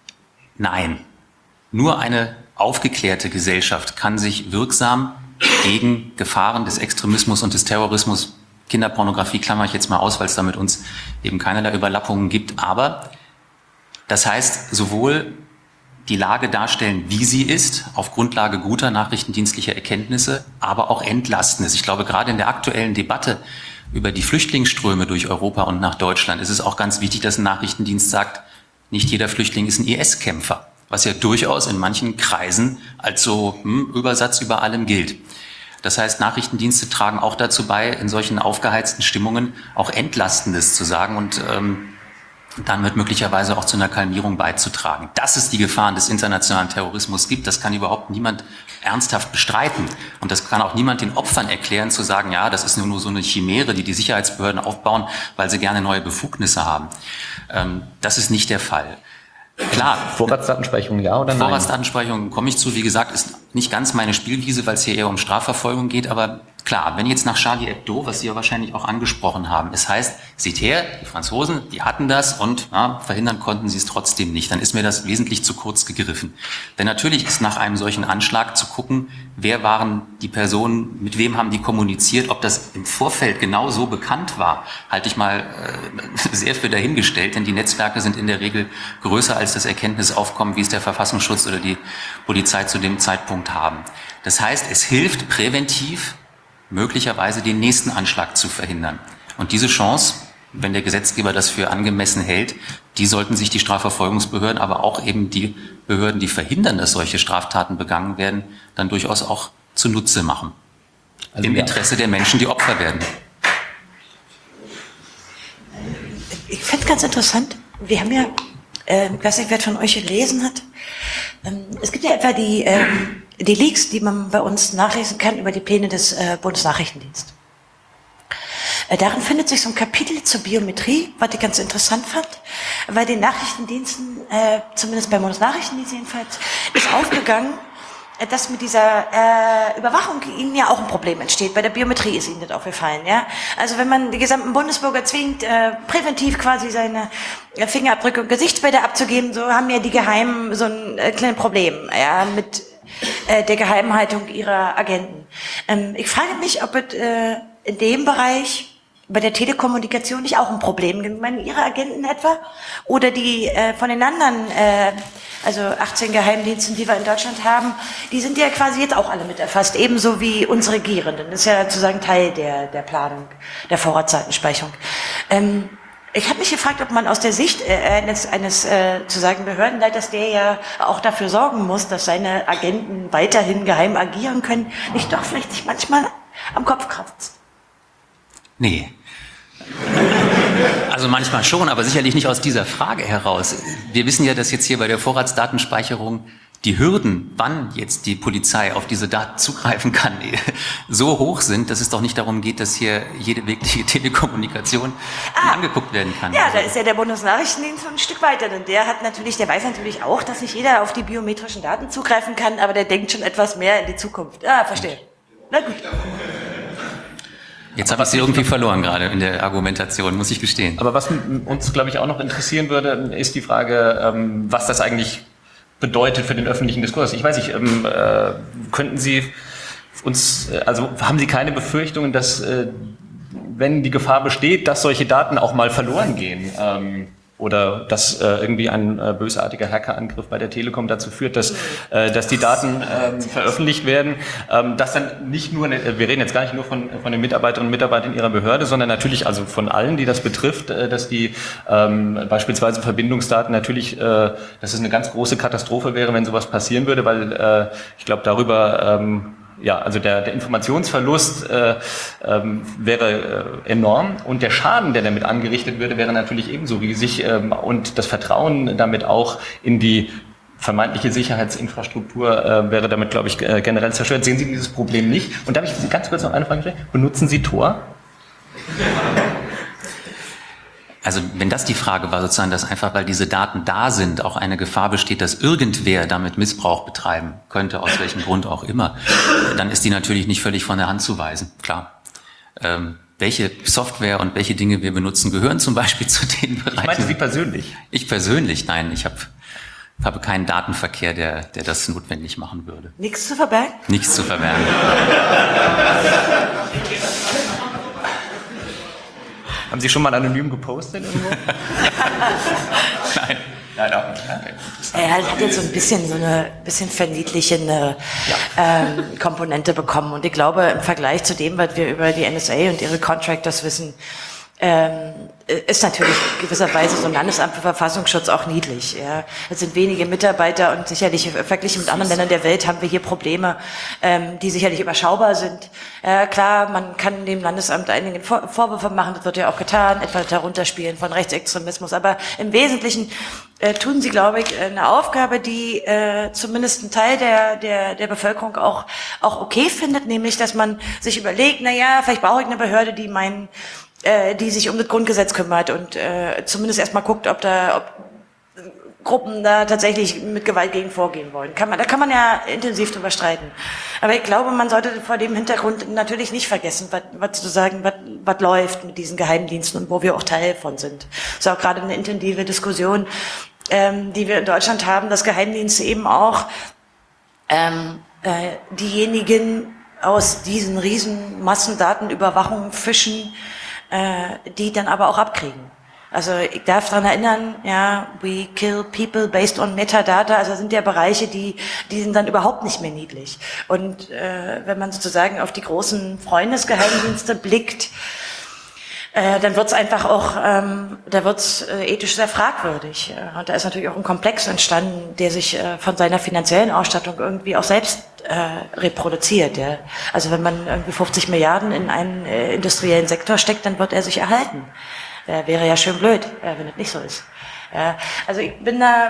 Nein. Nur eine aufgeklärte Gesellschaft kann sich wirksam gegen Gefahren des Extremismus und des Terrorismus, Kinderpornografie klammer ich jetzt mal aus, weil es da mit uns eben keinerlei Überlappungen gibt, aber das heißt sowohl die Lage darstellen, wie sie ist, auf Grundlage guter nachrichtendienstlicher Erkenntnisse, aber auch entlasten es. Ich glaube, gerade in der aktuellen Debatte über die Flüchtlingsströme durch Europa und nach Deutschland ist es auch ganz wichtig, dass ein Nachrichtendienst sagt, nicht jeder Flüchtling ist ein IS-Kämpfer, was ja durchaus in manchen Kreisen als so Übersatz über allem gilt. Das heißt, Nachrichtendienste tragen auch dazu bei, in solchen aufgeheizten Stimmungen auch Entlastendes zu sagen und dann wird möglicherweise auch zu einer Kalmierung beizutragen. Dass es die Gefahren des internationalen Terrorismus gibt, das kann überhaupt niemand ernsthaft bestreiten. Und das kann auch niemand den Opfern erklären, zu sagen, ja, das ist nur so eine Chimäre, die die Sicherheitsbehörden aufbauen, weil sie gerne neue Befugnisse haben. Das ist nicht der Fall. Klar. Vorratsdatenspeicherung ja oder nein? Vorratsdatenspeicherung komme ich zu. Wie gesagt, ist nicht ganz meine Spielwiese, weil es hier eher um Strafverfolgung geht. Aber klar, wenn jetzt nach Charlie Hebdo, was Sie ja wahrscheinlich auch angesprochen haben, es heißt, seht her, die Franzosen, die hatten das und verhindern konnten sie es trotzdem nicht, dann ist mir das wesentlich zu kurz gegriffen. Denn natürlich ist nach einem solchen Anschlag zu gucken, wer waren die Personen, mit wem haben die kommuniziert, ob das im Vorfeld genau so bekannt war, halte ich mal sehr für dahingestellt, denn die Netzwerke sind in der Regel größer als das Erkenntnisaufkommen, wie es der Verfassungsschutz oder die Polizei zu dem Zeitpunkt haben. Das heißt, es hilft präventiv, möglicherweise den nächsten Anschlag zu verhindern. Und diese Chance, wenn der Gesetzgeber das für angemessen hält, die sollten sich die Strafverfolgungsbehörden, aber auch eben die Behörden, die verhindern, dass solche Straftaten begangen werden, dann durchaus auch zunutze machen. Also im Interesse der Menschen, die Opfer werden. Ich finde ganz interessant, wir haben ja, ich weiß nicht, wer von euch gelesen hat, es gibt ja etwa die Leaks, die man bei uns nachlesen kann über die Pläne des Bundesnachrichtendienstes. Darin findet sich so ein Kapitel zur Biometrie, was ich ganz interessant fand, weil den Nachrichtendiensten, zumindest beim Bundesnachrichtendienst jedenfalls, ist aufgegangen, dass mit dieser Überwachung ihnen ja auch ein Problem entsteht. Bei der Biometrie ist ihnen das aufgefallen. Ja? Also wenn man die gesamten Bundesbürger zwingt, präventiv quasi seine Fingerabdrücke und Gesichtsbilder abzugeben, so haben ja die Geheimen so ein kleines Problem mit der Geheimhaltung ihrer Agenten. Ich frage mich, ob es in dem Bereich bei der Telekommunikation nicht auch ein Problem? Ich meine, Ihre Agenten etwa? Oder die von den anderen, also 18 Geheimdiensten, die wir in Deutschland haben, die sind ja quasi jetzt auch alle mit erfasst, ebenso wie unsere Regierenden. Das ist ja sozusagen Teil der Planung, der Vorratsdatenspeicherung. Ich habe mich gefragt, ob man aus der Sicht eines sozusagen Behördenleiters, der ja auch dafür sorgen muss, dass seine Agenten weiterhin geheim agieren können, nicht doch vielleicht sich manchmal am Kopf kratzt. Nee. Also manchmal schon, aber sicherlich nicht aus dieser Frage heraus. Wir wissen ja, dass jetzt hier bei der Vorratsdatenspeicherung die Hürden, wann jetzt die Polizei auf diese Daten zugreifen kann, so hoch sind, dass es doch nicht darum geht, dass hier jede wirkliche Telekommunikation angeguckt werden kann. Ja, da ist ja der Bundesnachrichtendienst ein Stück weiter, denn der weiß natürlich auch, dass nicht jeder auf die biometrischen Daten zugreifen kann, aber der denkt schon etwas mehr in die Zukunft. Ah, verstehe. Na gut. Jetzt habe ich Sie irgendwie verloren gerade in der Argumentation, muss ich gestehen. Aber was uns, glaube ich, auch noch interessieren würde, ist die Frage, was das eigentlich bedeutet für den öffentlichen Diskurs. Ich weiß nicht, könnten Sie uns, also haben Sie keine Befürchtungen, dass, wenn die Gefahr besteht, dass solche Daten auch mal verloren gehen, oder dass irgendwie ein bösartiger Hackerangriff bei der Telekom dazu führt, dass die Daten veröffentlicht werden, dass dann nicht nur, wir reden jetzt gar nicht nur von den Mitarbeiterinnen und Mitarbeitern ihrer Behörde, sondern natürlich also von allen, die das betrifft, dass die beispielsweise Verbindungsdaten natürlich, dass es eine ganz große Katastrophe wäre, wenn sowas passieren würde, weil ich glaube darüber ja, also der Informationsverlust wäre enorm und der Schaden, der damit angerichtet würde, wäre natürlich ebenso riesig und das Vertrauen damit auch in die vermeintliche Sicherheitsinfrastruktur wäre damit, glaube ich, generell zerstört. Sehen Sie dieses Problem nicht? Und darf ich Sie ganz kurz noch eine Frage stellen? Benutzen Sie Tor? Also wenn das die Frage war, sozusagen, dass einfach, weil diese Daten da sind, auch eine Gefahr besteht, dass irgendwer damit Missbrauch betreiben könnte, aus welchem Grund auch immer, dann ist die natürlich nicht völlig von der Hand zu weisen, klar. Welche Software und welche Dinge wir benutzen, gehören zum Beispiel zu den Bereichen. Ich meinte Sie persönlich? Ich persönlich, nein, ich habe keinen Datenverkehr, der das notwendig machen würde. Nichts zu verbergen? Nichts zu verbergen. Haben Sie schon mal anonym gepostet irgendwo? Nein, auch nicht. Er hat jetzt so eine bisschen verniedlichende Komponente bekommen. Und ich glaube, im Vergleich zu dem, was wir über die NSA und ihre Contractors wissen, ist natürlich gewisserweise so ein Landesamt für Verfassungsschutz auch niedlich. Ja. Es sind wenige Mitarbeiter und sicherlich verglichen mit anderen Ländern der Welt haben wir hier Probleme, die sicherlich überschaubar sind. Klar, man kann dem Landesamt einige Vorwürfe machen, das wird ja auch getan, etwa das Herunterspielen von Rechtsextremismus, aber im Wesentlichen tun sie, glaube ich, eine Aufgabe, die zumindest ein Teil der Bevölkerung auch okay findet, nämlich, dass man sich überlegt, vielleicht brauche ich eine Behörde, die sich um das Grundgesetz kümmert und zumindest erstmal guckt, ob Gruppen da tatsächlich mit Gewalt gegen vorgehen wollen. Da kann man ja intensiv drüber streiten. Aber ich glaube, man sollte vor dem Hintergrund natürlich nicht vergessen, was läuft mit diesen Geheimdiensten und wo wir auch Teil von sind. Das ist auch gerade eine intensive Diskussion, die wir in Deutschland haben, dass Geheimdienste eben auch diejenigen aus diesen riesen Massendatenüberwachungen fischen, die dann aber auch abkriegen. Also ich darf daran erinnern, we kill people based on Metadata, also sind ja Bereiche, die sind dann überhaupt nicht mehr niedlich. Und wenn man sozusagen auf die großen Freundesgeheimdienste blickt, dann wird's einfach auch, da wird's ethisch sehr fragwürdig. Und da ist natürlich auch ein Komplex entstanden, der sich von seiner finanziellen Ausstattung irgendwie auch selbst reproduziert. Ja. Also wenn man irgendwie 50 Milliarden in einen industriellen Sektor steckt, dann wird er sich erhalten. Wäre ja schön blöd, wenn es nicht so ist. Ja, also ich bin da,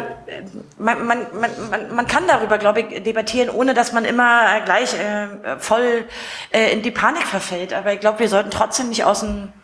man kann darüber, glaube ich, debattieren, ohne dass man immer gleich voll in die Panik verfällt. Aber ich glaube, wir sollten trotzdem nicht aus dem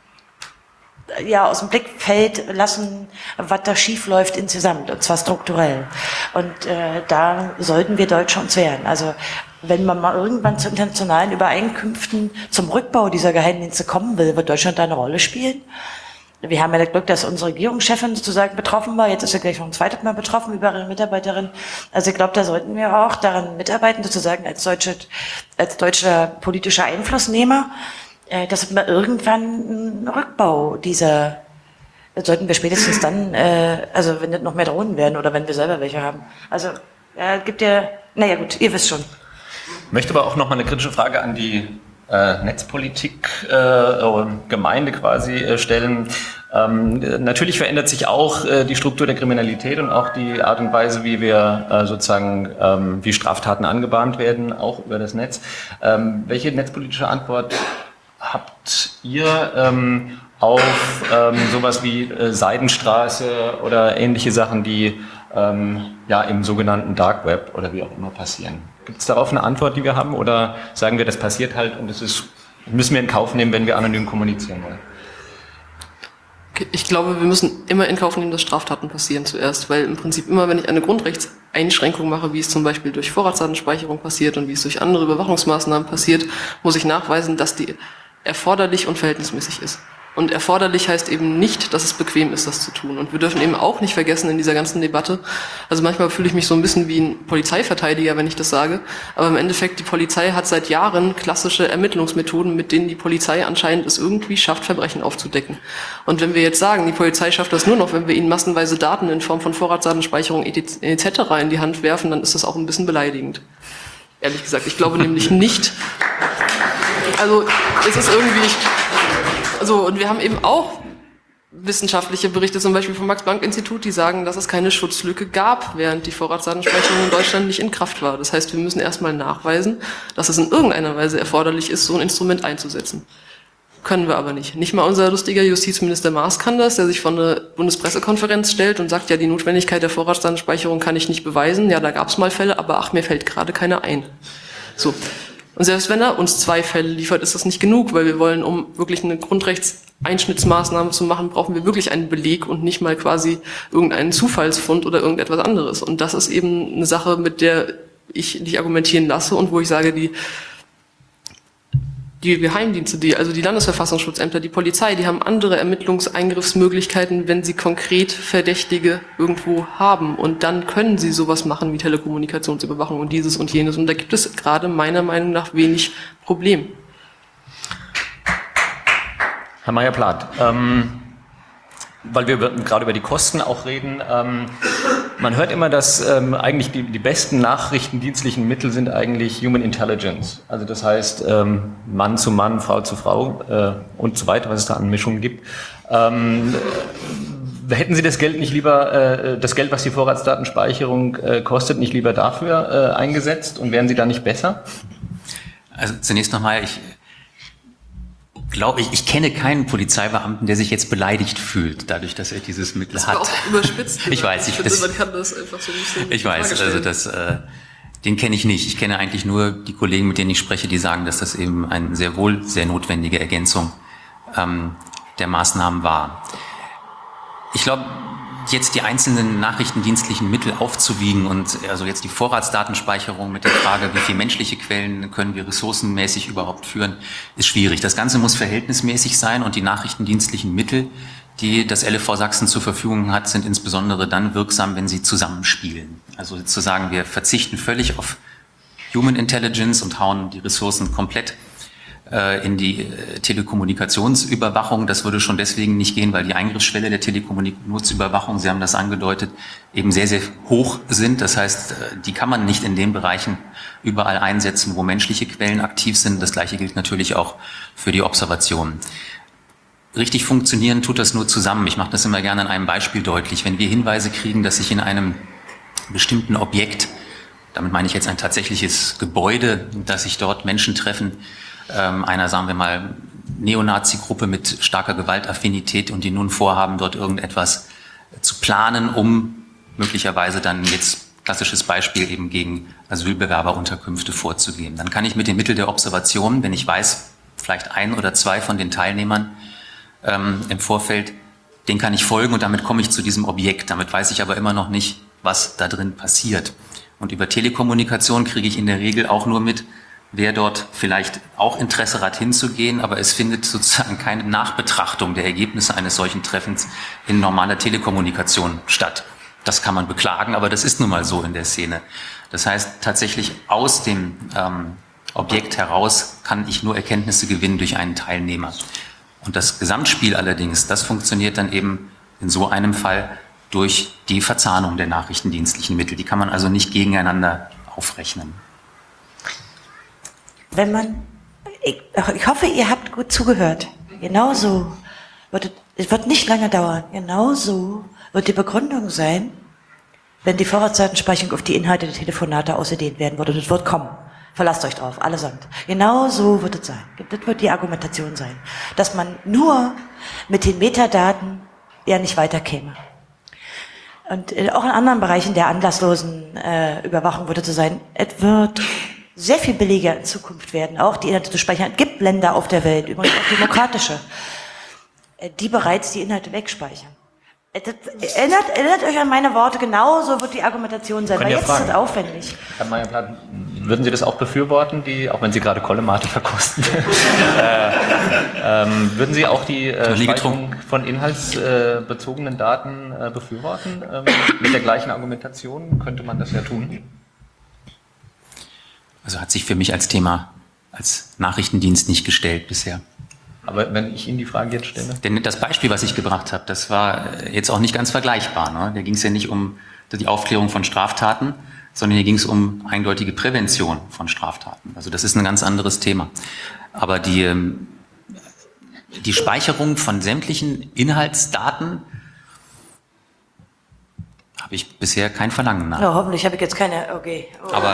Blickfeld lassen, was da schief läuft insgesamt, und zwar strukturell. Und da sollten wir Deutsche uns wehren. Also wenn man mal irgendwann zu internationalen Übereinkünften zum Rückbau dieser Geheimdienste kommen will, wird Deutschland da eine Rolle spielen. Wir haben ja das Glück, dass unsere Regierungschefin sozusagen betroffen war. Jetzt ist sie gleich noch ein zweites Mal betroffen über ihre Mitarbeiterin. Also ich glaube, da sollten wir auch daran mitarbeiten, sozusagen als deutscher politischer Einflussnehmer, dass wir irgendwann einen Rückbau dieser, sollten wir spätestens dann, also wenn nicht noch mehr Drohnen werden oder wenn wir selber welche haben. Also gibt ja, naja gut, ihr wisst schon. Ich möchte aber auch noch mal eine kritische Frage an die Netzpolitik Gemeinde quasi stellen. Natürlich verändert sich auch die Struktur der Kriminalität und auch die Art und Weise, wie wir sozusagen wie Straftaten angebahnt werden, auch über das Netz. Welche netzpolitische Antwort habt ihr auf sowas wie Seidenstraße oder ähnliche Sachen, die ja im sogenannten Dark Web oder wie auch immer passieren? Gibt es darauf eine Antwort, die wir haben, oder sagen wir, das passiert halt und müssen wir in Kauf nehmen, wenn wir anonym kommunizieren wollen? Ich glaube, wir müssen immer in Kauf nehmen, dass Straftaten passieren zuerst, weil im Prinzip immer, wenn ich eine Grundrechtseinschränkung mache, wie es zum Beispiel durch Vorratsdatenspeicherung passiert und wie es durch andere Überwachungsmaßnahmen passiert, muss ich nachweisen, dass die erforderlich und verhältnismäßig ist. Und erforderlich heißt eben nicht, dass es bequem ist, das zu tun. Und wir dürfen eben auch nicht vergessen in dieser ganzen Debatte, also manchmal fühle ich mich so ein bisschen wie ein Polizeiverteidiger, wenn ich das sage, aber im Endeffekt, die Polizei hat seit Jahren klassische Ermittlungsmethoden, mit denen die Polizei anscheinend es irgendwie schafft, Verbrechen aufzudecken. Und wenn wir jetzt sagen, die Polizei schafft das nur noch, wenn wir ihnen massenweise Daten in Form von Vorratsdatenspeicherung etc. in die Hand werfen, dann ist das auch ein bisschen beleidigend. Ehrlich gesagt, ich glaube nämlich nicht. Also es ist irgendwie... Also, und wir haben eben auch wissenschaftliche Berichte, zum Beispiel vom Max-Planck-Institut, die sagen, dass es keine Schutzlücke gab, während die Vorratsdatenspeicherung in Deutschland nicht in Kraft war. Das heißt, wir müssen erstmal nachweisen, dass es in irgendeiner Weise erforderlich ist, so ein Instrument einzusetzen. Können wir aber nicht. Nicht mal unser lustiger Justizminister Maas kann das, der sich vor eine Bundespressekonferenz stellt und sagt, ja, die Notwendigkeit der Vorratsdatenspeicherung kann ich nicht beweisen. Ja, da gab es mal Fälle, aber ach, mir fällt gerade keiner ein. So. Und selbst wenn er uns 2 Fälle liefert, ist das nicht genug, weil wir wollen, um wirklich eine Grundrechtseinschnittsmaßnahme zu machen, brauchen wir wirklich einen Beleg und nicht mal quasi irgendeinen Zufallsfund oder irgendetwas anderes. Und das ist eben eine Sache, mit der ich nicht argumentieren lasse und wo ich sage, die Geheimdienste, die Landesverfassungsschutzämter, die Polizei, die haben andere Ermittlungseingriffsmöglichkeiten, wenn sie konkret Verdächtige irgendwo haben. Und dann können sie sowas machen wie Telekommunikationsüberwachung und dieses und jenes. Und da gibt es gerade meiner Meinung nach wenig Problem. Herr Meyer-Plath, weil wir gerade über die Kosten auch reden, man hört immer, dass eigentlich die besten nachrichtendienstlichen Mittel sind eigentlich Human Intelligence. Also das heißt Mann zu Mann, Frau zu Frau und so weiter, was es da an Mischungen gibt. Hätten Sie das Geld nicht lieber, das Geld, was die Vorratsdatenspeicherung kostet, nicht lieber dafür eingesetzt und wären Sie da nicht besser? Also zunächst nochmal, ich kenne keinen Polizeibeamten, der sich jetzt beleidigt fühlt, dadurch, dass er dieses Mittel das hat. War auch überspitzt. Ich weiß, man kann das einfach so ein bisschen. Ich weiß, also den kenne ich nicht. Ich kenne eigentlich nur die Kollegen, mit denen ich spreche, die sagen, dass das eben eine sehr notwendige Ergänzung der Maßnahmen war. Ich glaube, jetzt die einzelnen nachrichtendienstlichen Mittel aufzuwiegen und also jetzt die Vorratsdatenspeicherung mit der Frage, wie viel menschliche Quellen können wir ressourcenmäßig überhaupt führen, ist schwierig. Das Ganze muss verhältnismäßig sein und die nachrichtendienstlichen Mittel, die das LFV Sachsen zur Verfügung hat, sind insbesondere dann wirksam, wenn sie zusammenspielen. Also zu sagen, wir verzichten völlig auf Human Intelligence und hauen die Ressourcen komplett in die Telekommunikationsüberwachung. Das würde schon deswegen nicht gehen, weil die Eingriffsschwelle der Telekommunikationsüberwachung, Sie haben das angedeutet, eben sehr, sehr hoch sind. Das heißt, die kann man nicht in den Bereichen überall einsetzen, wo menschliche Quellen aktiv sind. Das Gleiche gilt natürlich auch für die Observation. Richtig funktionieren tut das nur zusammen. Ich mache das immer gerne an einem Beispiel deutlich. Wenn wir Hinweise kriegen, dass sich in einem bestimmten Objekt, damit meine ich jetzt ein tatsächliches Gebäude, dass sich dort Menschen treffen, einer, sagen wir mal, Neonazi-Gruppe mit starker Gewaltaffinität und die nun vorhaben, dort irgendetwas zu planen, um möglicherweise dann jetzt klassisches Beispiel eben gegen Asylbewerberunterkünfte vorzugehen. Dann kann ich mit dem Mittel der Observation, wenn ich weiß, vielleicht 1 oder 2 von den Teilnehmern im Vorfeld, den kann ich folgen und damit komme ich zu diesem Objekt. Damit weiß ich aber immer noch nicht, was da drin passiert. Und über Telekommunikation kriege ich in der Regel auch nur mit, wer dort vielleicht auch Interesse hat hinzugehen, aber es findet sozusagen keine Nachbetrachtung der Ergebnisse eines solchen Treffens in normaler Telekommunikation statt. Das kann man beklagen, aber das ist nun mal so in der Szene. Das heißt, tatsächlich aus dem Objekt heraus kann ich nur Erkenntnisse gewinnen durch einen Teilnehmer. Und das Gesamtspiel allerdings, das funktioniert dann eben in so einem Fall durch die Verzahnung der nachrichtendienstlichen Mittel. Die kann man also nicht gegeneinander aufrechnen. Wenn man, ich hoffe, ihr habt gut zugehört. Genauso es wird nicht lange dauern. Genauso wird die Begründung sein, wenn die Vorratsdatenspeicherung auf die Inhalte der Telefonate ausgedehnt werden wird. Und es wird kommen. Verlasst euch drauf, allesamt. Genau so wird es sein. Das wird die Argumentation sein. Dass man nur mit den Metadaten ja nicht weiterkäme. Und auch in anderen Bereichen der anlasslosen Überwachung wird es so sein. Es wird sehr viel billiger in Zukunft werden, auch die Inhalte zu speichern. Es gibt Länder auf der Welt, übrigens auch demokratische, die bereits die Inhalte wegspeichern. Erinnert euch an meine Worte, genauso wird die Argumentation sein, weil jetzt ist es aufwendig. Herr Meyer-Plath, würden Sie das auch befürworten, auch wenn Sie gerade Kollemate verkosten, würden Sie auch die Speicherung von inhaltsbezogenen Daten befürworten? Mit der gleichen Argumentation könnte man das ja tun. Also hat sich für mich als Thema, als Nachrichtendienst nicht gestellt bisher. Aber wenn ich Ihnen die Frage jetzt stelle? Denn das Beispiel, was ich gebracht habe, das war jetzt auch nicht ganz vergleichbar. Ne? Da ging es ja nicht um die Aufklärung von Straftaten, sondern hier ging es um eindeutige Prävention von Straftaten. Also das ist ein ganz anderes Thema. Aber die Speicherung von sämtlichen Inhaltsdaten habe ich bisher kein Verlangen nach. Ja, hoffentlich habe ich jetzt keine, okay. Oh. Aber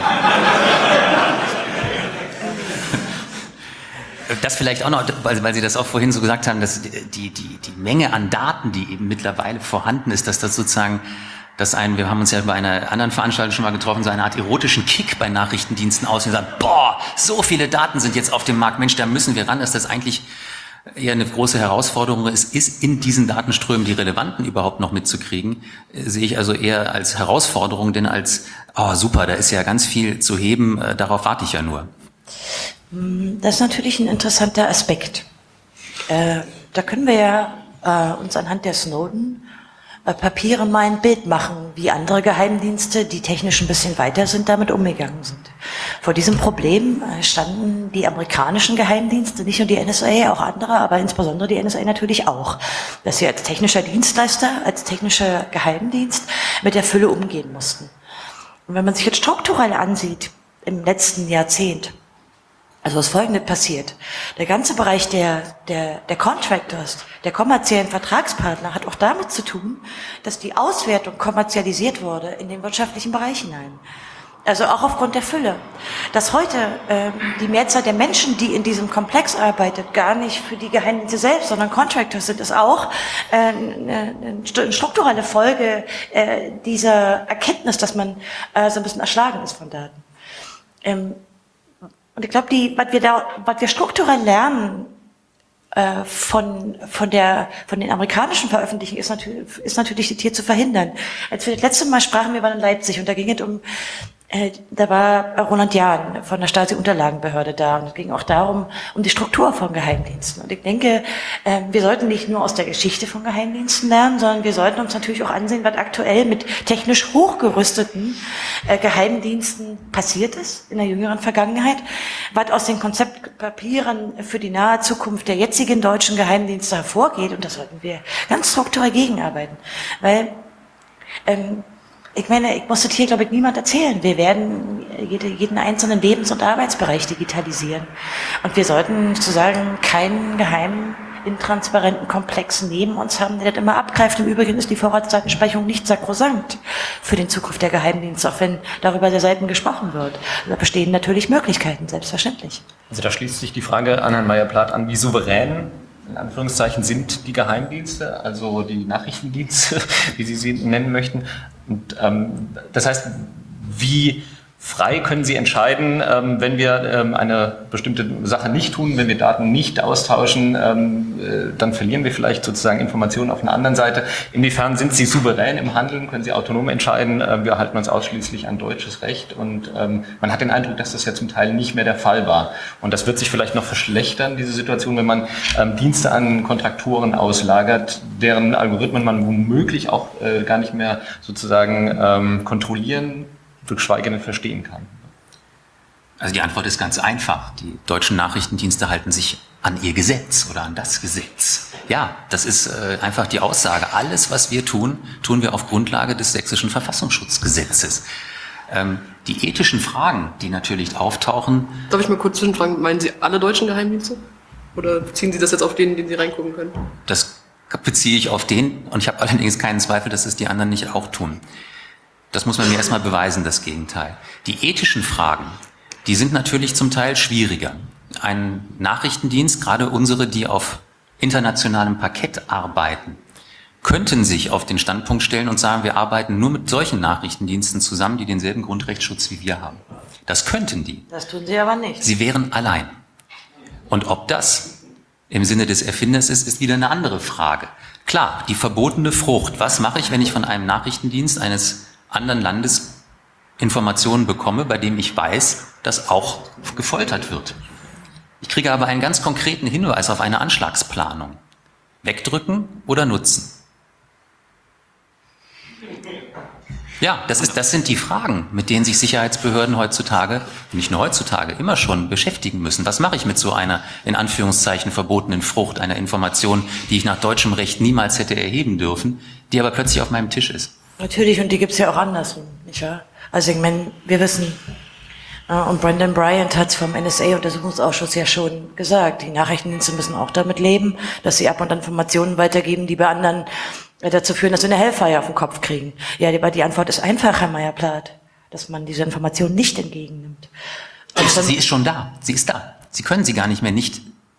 das vielleicht auch noch, weil Sie das auch vorhin so gesagt haben, dass die Menge an Daten, die eben mittlerweile vorhanden ist, dass das sozusagen, wir haben uns ja bei einer anderen Veranstaltung schon mal getroffen, so eine Art erotischen Kick bei Nachrichtendiensten aus und sagen, boah, so viele Daten sind jetzt auf dem Markt, Mensch, da müssen wir ran, dass das eigentlich eher eine große Herausforderung ist in diesen Datenströmen die relevanten überhaupt noch mitzukriegen, sehe ich also eher als Herausforderung, denn als, oh super, da ist ja ganz viel zu heben, darauf warte ich ja nur. Das ist natürlich ein interessanter Aspekt. Da können wir ja uns anhand der Snowden-Papiere mal ein Bild machen, wie andere Geheimdienste, die technisch ein bisschen weiter sind, damit umgegangen sind. Vor diesem Problem standen die amerikanischen Geheimdienste, nicht nur die NSA, auch andere, aber insbesondere die NSA natürlich auch, dass sie als technischer Dienstleister, als technischer Geheimdienst mit der Fülle umgehen mussten. Und wenn man sich jetzt strukturell ansieht, im letzten Jahrzehnt, also was Folgendes passiert. Der ganze Bereich der Contractors, der kommerziellen Vertragspartner, hat auch damit zu tun, dass die Auswertung kommerzialisiert wurde in den wirtschaftlichen Bereich hinein. Also auch aufgrund der Fülle. Dass heute die Mehrzahl der Menschen, die in diesem Komplex arbeitet, gar nicht für die Geheimdienste selbst, sondern Contractors sind, ist auch eine strukturelle Folge dieser Erkenntnis, dass man so ein bisschen erschlagen ist von Daten. Und ich glaube, was wir strukturell lernen von den amerikanischen Veröffentlichungen ist natürlich das hier zu verhindern. Als wir das letzte Mal sprachen, wir waren in Leipzig und da ging es da war Roland Jahn von der Stasi-Unterlagenbehörde da und es ging auch darum, um die Struktur von Geheimdiensten. Und ich denke, wir sollten nicht nur aus der Geschichte von Geheimdiensten lernen, sondern wir sollten uns natürlich auch ansehen, was aktuell mit technisch hochgerüsteten Geheimdiensten passiert ist in der jüngeren Vergangenheit, was aus den Konzeptpapieren für die nahe Zukunft der jetzigen deutschen Geheimdienste hervorgeht. Und das sollten wir ganz strukturell gegenarbeiten. Weil ich meine, ich muss das hier, glaube ich, niemand erzählen. Wir werden jeden einzelnen Lebens- und Arbeitsbereich digitalisieren. Und wir sollten sozusagen keinen geheimen, intransparenten Komplex neben uns haben, der das immer abgreift. Im Übrigen ist die Vorratsdatenspeicherung nicht sakrosankt für den Zukunft der Geheimdienste, auch wenn darüber sehr selten gesprochen wird. Da bestehen natürlich Möglichkeiten, selbstverständlich. Also da schließt sich die Frage an Herrn Meyer-Plath an, wie souverän in Anführungszeichen sind die Geheimdienste, also die Nachrichtendienste, wie Sie sie nennen möchten. Und das heißt, wie frei können Sie entscheiden, wenn wir eine bestimmte Sache nicht tun, wenn wir Daten nicht austauschen, dann verlieren wir vielleicht sozusagen Informationen auf einer anderen Seite. Inwiefern sind Sie souverän im Handeln? Können Sie autonom entscheiden? Wir halten uns ausschließlich an deutsches Recht und man hat den Eindruck, dass das ja zum Teil nicht mehr der Fall war. Und das wird sich vielleicht noch verschlechtern, diese Situation, wenn man Dienste an Kontraktoren auslagert, deren Algorithmen man womöglich auch gar nicht mehr sozusagen kontrollieren, geschweige denn verstehen kann. Also die Antwort ist ganz einfach. Die deutschen Nachrichtendienste halten sich an ihr Gesetz oder an das Gesetz. Ja, das ist einfach die Aussage. Alles, was wir tun, tun wir auf Grundlage des sächsischen Verfassungsschutzgesetzes. Die ethischen Fragen, die natürlich auftauchen. Darf ich mal kurz zwischenfragen, meinen Sie alle deutschen Geheimdienste? Oder beziehen Sie das jetzt auf den Sie reingucken können? Das beziehe ich auf den, und ich habe allerdings keinen Zweifel, dass es die anderen nicht auch tun. Das muss man mir erstmal beweisen, das Gegenteil. Die ethischen Fragen, die sind natürlich zum Teil schwieriger. Ein Nachrichtendienst, gerade unsere, die auf internationalem Parkett arbeiten, könnten sich auf den Standpunkt stellen und sagen, wir arbeiten nur mit solchen Nachrichtendiensten zusammen, die denselben Grundrechtsschutz wie wir haben. Das könnten die. Das tun sie aber nicht. Sie wären allein. Und ob das im Sinne des Erfinders ist wieder eine andere Frage. Klar, die verbotene Frucht. Was mache ich, wenn ich von einem Nachrichtendienst eines anderen Landes Informationen bekomme, bei dem ich weiß, dass auch gefoltert wird? Ich kriege aber einen ganz konkreten Hinweis auf eine Anschlagsplanung. Wegdrücken oder nutzen? Ja, das sind die Fragen, mit denen sich Sicherheitsbehörden heutzutage, nicht nur heutzutage, immer schon beschäftigen müssen. Was mache ich mit so einer, in Anführungszeichen, verbotenen Frucht, einer Information, die ich nach deutschem Recht niemals hätte erheben dürfen, die aber plötzlich auf meinem Tisch ist? Natürlich, und die gibt's ja auch andersrum, nicht wahr? Also ich meine, wir wissen, und Brendan Bryant hat es vom NSA-Untersuchungsausschuss ja schon gesagt, die Nachrichtendienste müssen auch damit leben, dass sie ab und an Informationen weitergeben, die bei anderen dazu führen, dass wir eine Hellfire auf den Kopf kriegen. Ja, die Antwort ist einfach, Herr Meyer-Plath, dass man diese Information nicht entgegennimmt. Sie ist schon da. Sie ist da. Sie können sie gar nicht mehr nicht.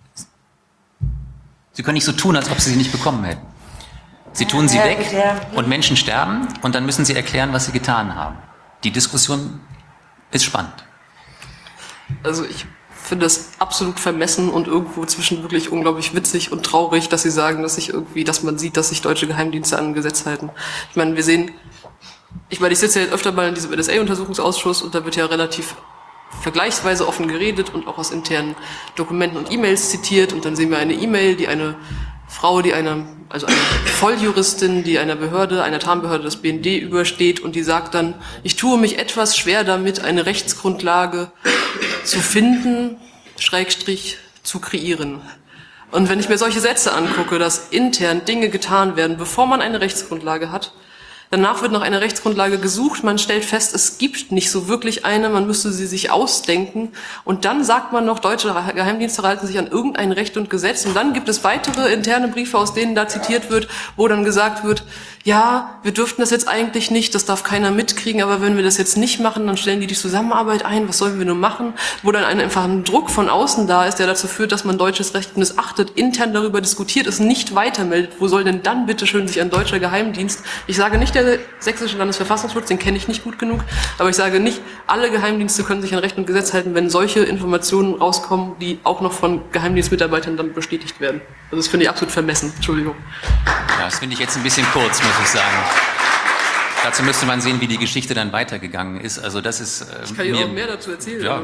Sie können nicht so tun, als ob Sie sie nicht bekommen hätten. Sie tun sie weg und Menschen sterben und dann müssen Sie erklären, was Sie getan haben. Die Diskussion ist spannend. Also ich finde es absolut vermessen und irgendwo zwischen wirklich unglaublich witzig und traurig, dass Sie sagen, dass man sieht, dass sich deutsche Geheimdienste an ein Gesetz halten. Ich meine, ich sitze ja öfter mal in diesem NSA-Untersuchungsausschuss und da wird ja relativ vergleichsweise offen geredet und auch aus internen Dokumenten und E-Mails zitiert und dann sehen wir eine E-Mail, die eine Frau, eine Volljuristin, die einer Tarnbehörde des BND übersteht und die sagt dann, ich tue mich etwas schwer damit, eine Rechtsgrundlage zu finden, / zu kreieren. Und wenn ich mir solche Sätze angucke, dass intern Dinge getan werden, bevor man eine Rechtsgrundlage hat, danach wird nach einer Rechtsgrundlage gesucht, man stellt fest, es gibt nicht so wirklich eine, man müsste sie sich ausdenken und dann sagt man noch, deutsche Geheimdienste halten sich an irgendein Recht und Gesetz und dann gibt es weitere interne Briefe, aus denen da zitiert wird, wo dann gesagt wird, ja, wir dürften das jetzt eigentlich nicht, das darf keiner mitkriegen, aber wenn wir das jetzt nicht machen, dann stellen die Zusammenarbeit ein, was sollen wir nur machen, wo dann einfach ein Druck von außen da ist, der dazu führt, dass man deutsches Recht missachtet, intern darüber diskutiert, es nicht weitermeldet, wo soll denn dann bitteschön sich ein deutscher Geheimdienst, ich sage nicht der sächsische Landesverfassungsschutz, den kenne ich nicht gut genug, aber ich sage nicht, alle Geheimdienste können sich an Recht und Gesetz halten, wenn solche Informationen rauskommen, die auch noch von Geheimdienstmitarbeitern dann bestätigt werden. Also das finde ich absolut vermessen, Entschuldigung. Ja, das finde ich jetzt ein bisschen kurz, muss ich sagen. Dazu müsste man sehen, wie die Geschichte dann weitergegangen ist. Also das ist ich kann Ihnen auch mehr dazu erzählen. Ja.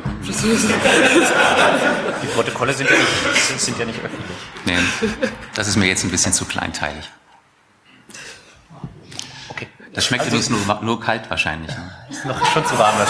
Die Protokolle sind ja nicht öffentlich. Nee, das ist mir jetzt ein bisschen zu kleinteilig. Okay. Das schmeckt übrigens nur kalt wahrscheinlich. Ne? Ist noch schon zu warm, das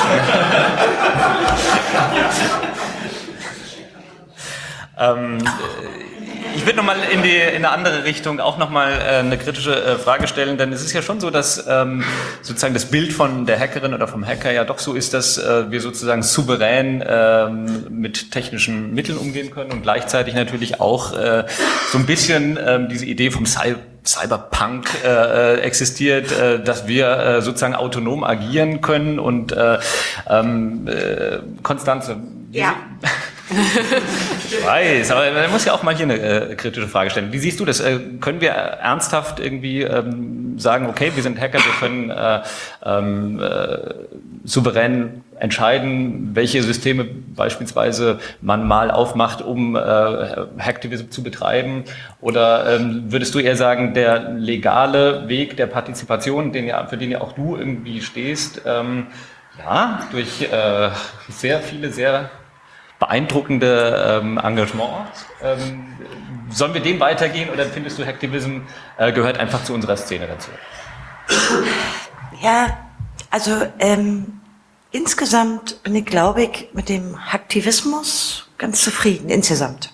ich würde nochmal in eine andere Richtung auch nochmal eine kritische Frage stellen, denn es ist ja schon so, dass sozusagen das Bild von der Hackerin oder vom Hacker ja doch so ist, dass wir sozusagen souverän mit technischen Mitteln umgehen können und gleichzeitig natürlich auch so ein bisschen diese Idee vom Cyberpunk existiert, dass wir sozusagen autonom agieren können und Konstanze. Ja. Ich weiß, aber man muss ja auch mal hier eine kritische Frage stellen. Wie siehst du das? Können wir ernsthaft irgendwie sagen, okay, wir sind Hacker, wir können souverän entscheiden, welche Systeme beispielsweise man mal aufmacht, um Hacktivism zu betreiben? Oder würdest du eher sagen, der legale Weg der Partizipation, für den ja auch du irgendwie stehst, durch sehr viele, sehr beeindruckende Engagements. Sollen wir dem weitergehen oder findest du, Hacktivism gehört einfach zu unserer Szene dazu? Ja, also insgesamt bin ich, glaube ich, mit dem Hacktivismus ganz zufrieden, insgesamt.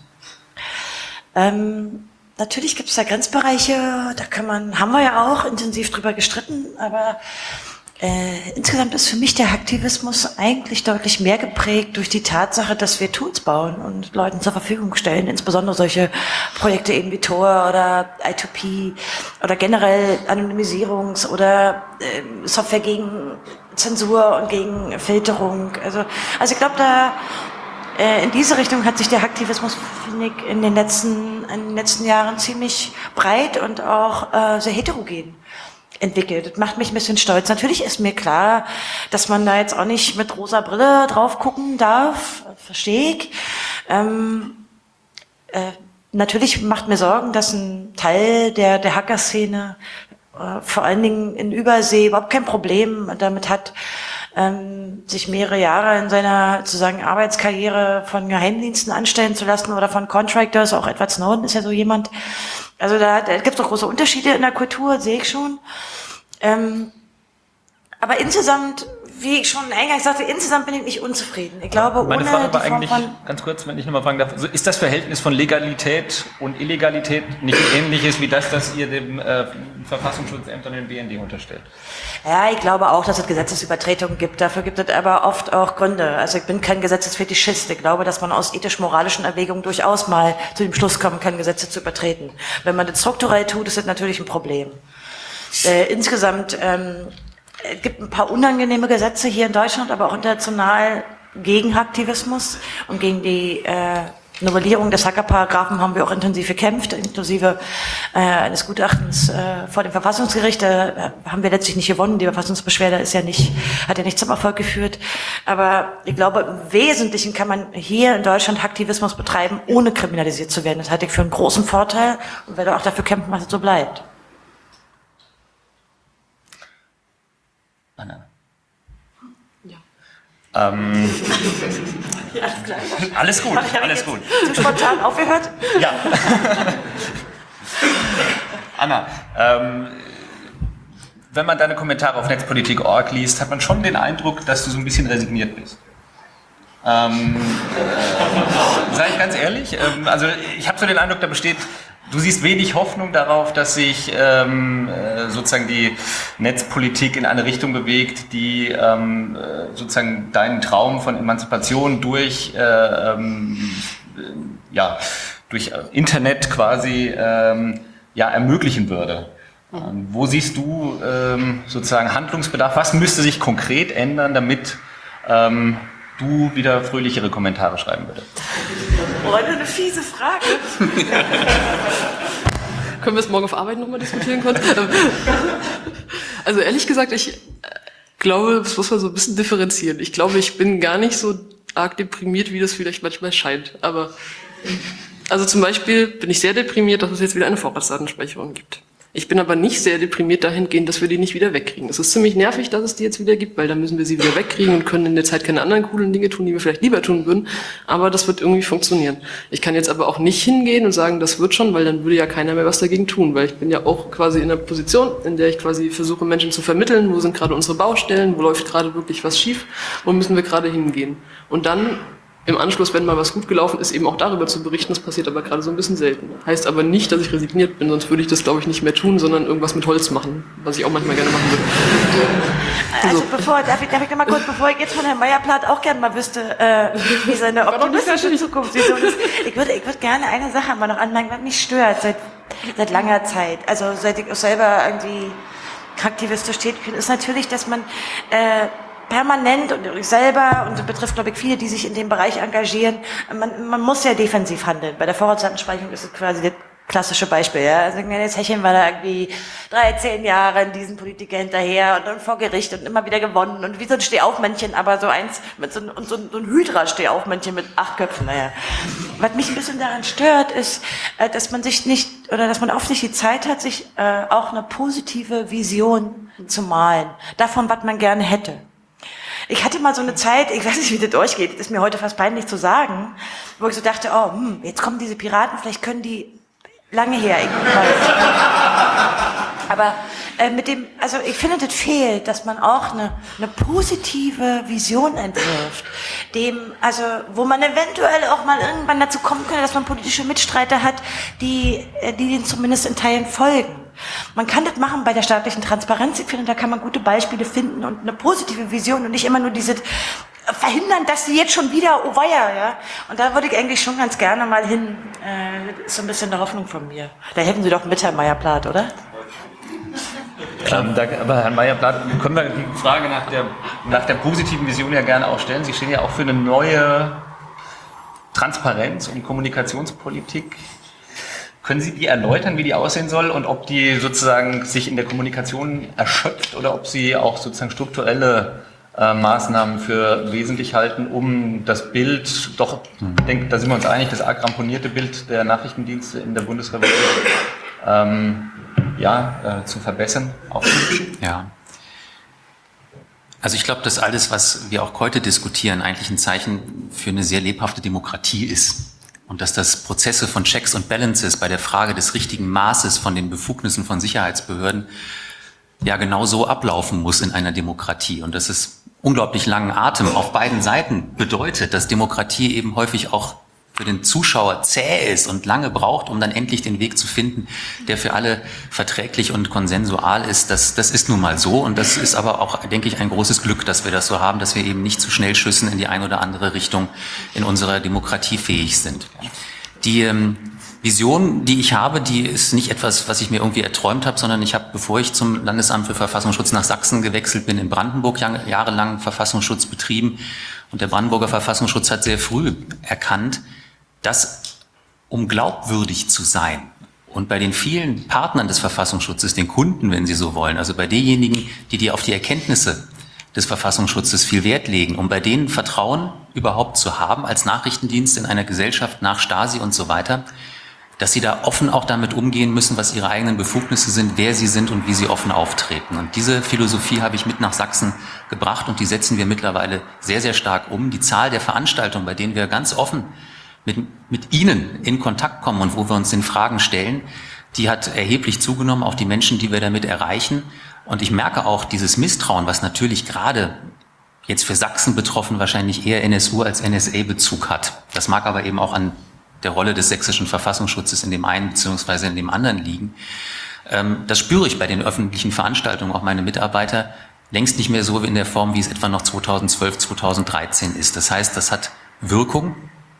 Natürlich gibt es da Grenzbereiche, haben wir ja auch intensiv drüber gestritten, aber insgesamt ist für mich der Hacktivismus eigentlich deutlich mehr geprägt durch die Tatsache, dass wir Tools bauen und Leuten zur Verfügung stellen, insbesondere solche Projekte eben wie Tor oder I2P oder generell Anonymisierungs- oder Software gegen Zensur und gegen Filterung. Also ich glaube, in diese Richtung hat sich der Hacktivismus, finde ich, in den letzten Jahren ziemlich breit und auch sehr heterogen entwickelt. Das macht mich ein bisschen stolz. Natürlich ist mir klar, dass man da jetzt auch nicht mit rosa Brille drauf gucken darf. Verstehe ich. Natürlich macht mir Sorgen, dass ein Teil der Hacker-Szene vor allen Dingen in Übersee überhaupt kein Problem damit hat, sich mehrere Jahre in seiner sozusagen Arbeitskarriere von Geheimdiensten anstellen zu lassen oder von Contractors. Auch Edward Snowden ist ja so jemand. Also da gibt es doch große Unterschiede in der Kultur, sehe ich schon. Aber insgesamt, wie ich schon eingangs sagte, insgesamt bin ich nicht unzufrieden. Ich glaube, Meine ohne Frage war die Form eigentlich, von... ganz kurz, wenn ich nochmal fragen darf, also ist das Verhältnis von Legalität und Illegalität nicht ähnliches wie das ihr dem Verfassungsschutzämtern und dem BND unterstellt? Ja, ich glaube auch, dass es Gesetzesübertretungen gibt. Dafür gibt es aber oft auch Gründe. Also ich bin kein Gesetzesfetischist. Ich glaube, dass man aus ethisch-moralischen Erwägungen durchaus mal zu dem Schluss kommen kann, Gesetze zu übertreten. Wenn man das strukturell tut, ist das natürlich ein Problem. Insgesamt es gibt ein paar unangenehme Gesetze hier in Deutschland, aber auch international gegen Hacktivismus und gegen die Novellierung des Hackerparagraphen haben wir auch intensiv gekämpft, inklusive eines Gutachtens vor dem Verfassungsgericht. Da haben wir letztlich nicht gewonnen. Die Verfassungsbeschwerde hat ja nicht zum Erfolg geführt. Aber ich glaube, im Wesentlichen kann man hier in Deutschland Hacktivismus betreiben, ohne kriminalisiert zu werden. Das halte ich für einen großen Vorteil und werde auch dafür kämpfen, dass es so bleibt. Anna. Ja. Ja, Alles gut, alles gut. Zu spontan aufgehört? Ja. Anna, wenn man deine Kommentare auf netzpolitik.org liest, hat man schon den Eindruck, dass du so ein bisschen resigniert bist. Sag ich ganz ehrlich, also ich habe so den Eindruck, du siehst wenig Hoffnung darauf, dass sich sozusagen die Netzpolitik in eine Richtung bewegt, die sozusagen deinen Traum von Emanzipation durch Internet quasi ermöglichen würde. Wo siehst du sozusagen Handlungsbedarf? Was müsste sich konkret ändern, damit du wieder fröhlichere Kommentare schreiben würdest? Oh, eine fiese Frage. Können wir es morgen auf Arbeit nochmal diskutieren können? Also ehrlich gesagt, ich glaube, das muss man so ein bisschen differenzieren. Ich glaube, ich bin gar nicht so arg deprimiert, wie das vielleicht manchmal scheint. Aber also zum Beispiel bin ich sehr deprimiert, dass es jetzt wieder eine Vorratsdatenspeicherung gibt. Ich bin aber nicht sehr deprimiert dahingehend, dass wir die nicht wieder wegkriegen. Es ist ziemlich nervig, dass es die jetzt wieder gibt, weil dann müssen wir sie wieder wegkriegen und können in der Zeit keine anderen coolen Dinge tun, die wir vielleicht lieber tun würden. Aber das wird irgendwie funktionieren. Ich kann jetzt aber auch nicht hingehen und sagen, das wird schon, weil dann würde ja keiner mehr was dagegen tun. Weil ich bin ja auch quasi in einer Position, in der ich quasi versuche, Menschen zu vermitteln, wo sind gerade unsere Baustellen, wo läuft gerade wirklich was schief, wo müssen wir gerade hingehen. Und dann im Anschluss, wenn mal was gut gelaufen ist, eben auch darüber zu berichten. Das passiert aber gerade so ein bisschen selten. Heißt aber nicht, dass ich resigniert bin, sonst würde ich das, glaube ich, nicht mehr tun, sondern irgendwas mit Holz machen, was ich auch manchmal gerne machen würde. Also darf ich noch mal kurz, bevor ich jetzt von Herrn Meyer-Plath auch gerne mal wüsste, wie seine optimistische Zukunftsvision ist. Ich würde gerne eine Sache mal noch anmerken, was mich stört seit langer Zeit. Also seit ich auch selber irgendwie aktivistisch tätig bin, ist natürlich, dass man permanent und ich selber, und das betrifft, glaube ich, viele, die sich in dem Bereich engagieren, man muss ja defensiv handeln. Bei der Vorratsdatenspeicherung ist es quasi das klassische Beispiel. Ja? Also jetzt hecheln wir da irgendwie 13 Jahre in diesen Politiker hinterher und dann vor Gericht und immer wieder gewonnen und wie so ein Stehaufmännchen, aber so eins mit so ein Hydra-Stehaufmännchen mit 8 Köpfen. Naja. Was mich ein bisschen daran stört, ist, dass man sich nicht, oder dass man oft nicht die Zeit hat, sich auch eine positive Vision zu malen. Davon, was man gerne hätte. Ich hatte mal so eine Zeit, ich weiß nicht, wie das durchgeht, ist mir heute fast peinlich zu sagen, wo ich so dachte, jetzt kommen diese Piraten, vielleicht können die lange her, ich weiß. Aber Also ich finde, das fehlt, dass man auch eine positive Vision entwirft, wo man eventuell auch mal irgendwann dazu kommen könnte, dass man politische Mitstreiter hat, die denen zumindest in Teilen folgen. Man kann das machen bei der staatlichen Transparenz. Ich finde, da kann man gute Beispiele finden und eine positive Vision und nicht immer nur dieses verhindern, dass sie jetzt schon wieder, oh weia, ja. Und da würde ich eigentlich schon ganz gerne mal hin. Das ist so ein bisschen eine Hoffnung von mir. Da helfen Sie doch mit, Herr Meyer-Plath, oder? Aber Herrn Meyer-Plath, können wir die Frage nach der positiven Vision ja gerne auch stellen. Sie stehen ja auch für eine neue Transparenz- und Kommunikationspolitik. Können Sie die erläutern, wie die aussehen soll und ob die sozusagen sich in der Kommunikation erschöpft oder ob Sie auch sozusagen strukturelle Maßnahmen für wesentlich halten, um das Bild, doch, ich denke, da sind wir uns einig, das arg ramponierte Bild der Nachrichtendienste in der Bundesrepublik zu verbessern, aufzubringen? Ja. Also ich glaube, dass alles, was wir auch heute diskutieren, eigentlich ein Zeichen für eine sehr lebhafte Demokratie ist. Und dass das Prozesse von Checks und Balances bei der Frage des richtigen Maßes von den Befugnissen von Sicherheitsbehörden ja genau so ablaufen muss in einer Demokratie. Und dass es unglaublich langen Atem auf beiden Seiten bedeutet, dass Demokratie eben häufig auch für den Zuschauer zäh ist und lange braucht, um dann endlich den Weg zu finden, der für alle verträglich und konsensual ist. Das ist nun mal so. Und das ist aber auch, denke ich, ein großes Glück, dass wir das so haben, dass wir eben nicht zu Schnellschüssen in die eine oder andere Richtung in unserer Demokratie fähig sind. Die Vision, die ich habe, die ist nicht etwas, was ich mir irgendwie erträumt habe, sondern ich habe, bevor ich zum Landesamt für Verfassungsschutz nach Sachsen gewechselt bin, in Brandenburg jahrelang Verfassungsschutz betrieben. Und der Brandenburger Verfassungsschutz hat sehr früh erkannt, dass, um glaubwürdig zu sein und bei den vielen Partnern des Verfassungsschutzes, den Kunden, wenn Sie so wollen, also bei denjenigen, die auf die Erkenntnisse des Verfassungsschutzes viel Wert legen, um bei denen Vertrauen überhaupt zu haben als Nachrichtendienst in einer Gesellschaft nach Stasi und so weiter, dass sie da offen auch damit umgehen müssen, was ihre eigenen Befugnisse sind, wer sie sind und wie sie offen auftreten. Und diese Philosophie habe ich mit nach Sachsen gebracht und die setzen wir mittlerweile sehr, sehr stark um. Die Zahl der Veranstaltungen, bei denen wir ganz offen mit Ihnen in Kontakt kommen und wo wir uns den Fragen stellen, die hat erheblich zugenommen, auch die Menschen, die wir damit erreichen. Und ich merke auch dieses Misstrauen, was natürlich gerade jetzt für Sachsen betroffen wahrscheinlich eher NSU als NSA-Bezug hat. Das mag aber eben auch an der Rolle des sächsischen Verfassungsschutzes in dem einen bzw. in dem anderen liegen. Das spüre ich bei den öffentlichen Veranstaltungen, auch meine Mitarbeiter, längst nicht mehr so in der Form, wie es etwa noch 2012, 2013 ist. Das heißt, das hat Wirkung.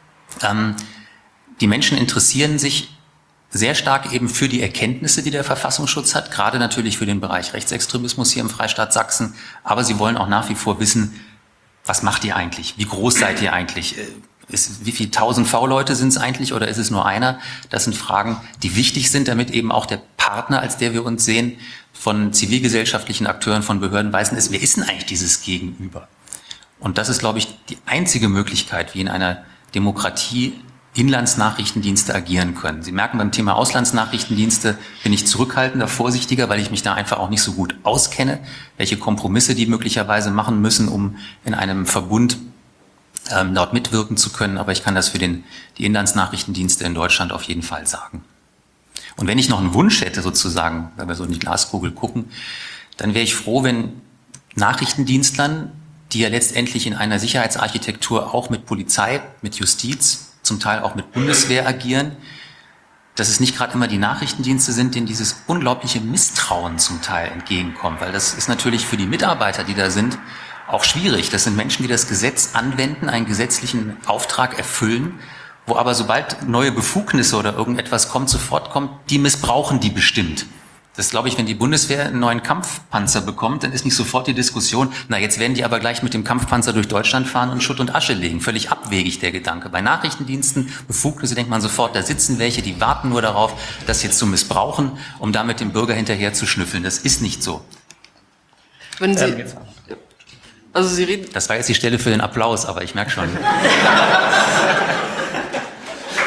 Die Menschen interessieren sich sehr stark eben für die Erkenntnisse, die der Verfassungsschutz hat, gerade natürlich für den Bereich Rechtsextremismus hier im Freistaat Sachsen. Aber sie wollen auch nach wie vor wissen, was macht ihr eigentlich? Wie groß seid ihr eigentlich? Wie viele 1000 V-Leute sind es eigentlich oder ist es nur einer? Das sind Fragen, die wichtig sind, damit eben auch der Partner, als der wir uns sehen, von zivilgesellschaftlichen Akteuren, von Behörden weiß, wer ist denn eigentlich dieses Gegenüber? Und das ist, glaube ich, die einzige Möglichkeit, wie in einer Demokratie Inlandsnachrichtendienste agieren können. Sie merken, beim Thema Auslandsnachrichtendienste bin ich zurückhaltender, vorsichtiger, weil ich mich da einfach auch nicht so gut auskenne, welche Kompromisse die möglicherweise machen müssen, um in einem Verbund dort mitwirken zu können. Aber ich kann das für die Inlandsnachrichtendienste in Deutschland auf jeden Fall sagen. Und wenn ich noch einen Wunsch hätte, sozusagen, weil wir so in die Glaskugel gucken, dann wäre ich froh, wenn Nachrichtendienstlern, die ja letztendlich in einer Sicherheitsarchitektur auch mit Polizei, mit Justiz, zum Teil auch mit Bundeswehr agieren, dass es nicht gerade immer die Nachrichtendienste sind, denen dieses unglaubliche Misstrauen zum Teil entgegenkommt. Weil das ist natürlich für die Mitarbeiter, die da sind, auch schwierig. Das sind Menschen, die das Gesetz anwenden, einen gesetzlichen Auftrag erfüllen, wo aber sobald neue Befugnisse oder irgendetwas kommt, sofort kommt, die missbrauchen die bestimmt. Das glaube ich, wenn die Bundeswehr einen neuen Kampfpanzer bekommt, dann ist nicht sofort die Diskussion, na jetzt werden die aber gleich mit dem Kampfpanzer durch Deutschland fahren und Schutt und Asche legen. Völlig abwegig der Gedanke. Bei Nachrichtendiensten, Befugnisse denkt man sofort, da sitzen welche, die warten nur darauf, das jetzt zu missbrauchen, um damit dem Bürger hinterher zu schnüffeln. Das ist nicht so. Wenn Sie, also Sie reden. Das war jetzt die Stelle für den Applaus, aber ich merke schon.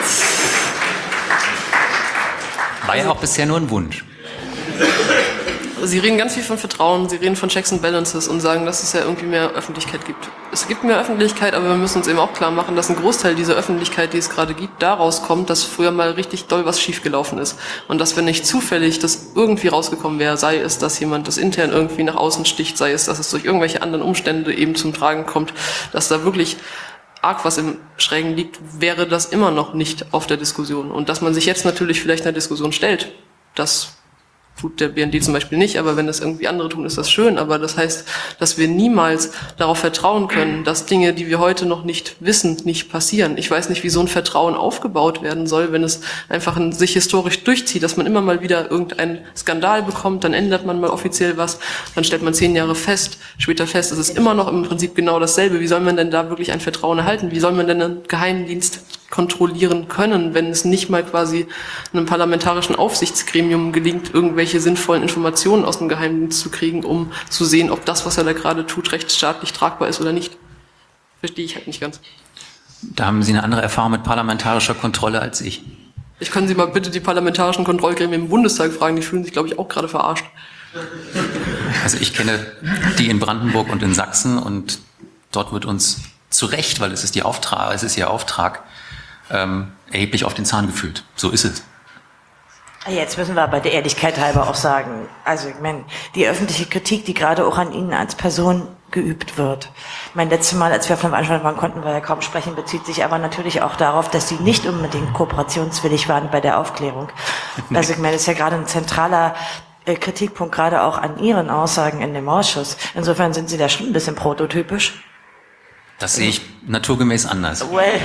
War ja auch bisher nur ein Wunsch. Sie reden ganz viel von Vertrauen, Sie reden von Checks and Balances und sagen, dass es ja irgendwie mehr Öffentlichkeit gibt. Es gibt mehr Öffentlichkeit, aber wir müssen uns eben auch klar machen, dass ein Großteil dieser Öffentlichkeit, die es gerade gibt, daraus kommt, dass früher mal richtig doll was schiefgelaufen ist. Und dass, wenn nicht zufällig das irgendwie rausgekommen wäre, sei es, dass jemand das intern irgendwie nach außen sticht, sei es, dass es durch irgendwelche anderen Umstände eben zum Tragen kommt, dass da wirklich arg was im Schrägen liegt, wäre das immer noch nicht auf der Diskussion. Und dass man sich jetzt natürlich vielleicht einer Diskussion stellt, das tut der BND zum Beispiel nicht, aber wenn das irgendwie andere tun, ist das schön. Aber das heißt, dass wir niemals darauf vertrauen können, dass Dinge, die wir heute noch nicht wissen, nicht passieren. Ich weiß nicht, wie so ein Vertrauen aufgebaut werden soll, wenn es einfach sich historisch durchzieht, dass man immer mal wieder irgendeinen Skandal bekommt, dann ändert man mal offiziell was, dann stellt man 10 Jahre später fest, es ist immer noch im Prinzip genau dasselbe. Wie soll man denn da wirklich ein Vertrauen erhalten? Wie soll man denn einen Geheimdienst kontrollieren können, wenn es nicht mal quasi einem parlamentarischen Aufsichtsgremium gelingt, irgendwelche sinnvollen Informationen aus dem Geheimdienst zu kriegen, um zu sehen, ob das, was er da gerade tut, rechtsstaatlich tragbar ist oder nicht. Verstehe ich halt nicht ganz. Da haben Sie eine andere Erfahrung mit parlamentarischer Kontrolle als ich. Ich kann Sie mal bitte die parlamentarischen Kontrollgremien im Bundestag fragen, die fühlen sich, glaube ich, auch gerade verarscht. Also ich kenne die in Brandenburg und in Sachsen und dort wird uns zu Recht, weil es ist Ihr Auftrag, erheblich auf den Zahn gefühlt. So ist es. Jetzt müssen wir aber der Ehrlichkeit halber auch sagen, also ich meine, die öffentliche Kritik, die gerade auch an Ihnen als Person geübt wird. Mein letztes Mal, als wir auf einer Veranstaltung waren, konnten wir ja kaum sprechen, bezieht sich aber natürlich auch darauf, dass Sie nicht unbedingt kooperationswillig waren bei der Aufklärung. Also ich meine, das ist ja gerade ein zentraler Kritikpunkt, gerade auch an Ihren Aussagen in dem Ausschuss. Insofern sind Sie da schon ein bisschen prototypisch. Das sehe ich naturgemäß anders. Well.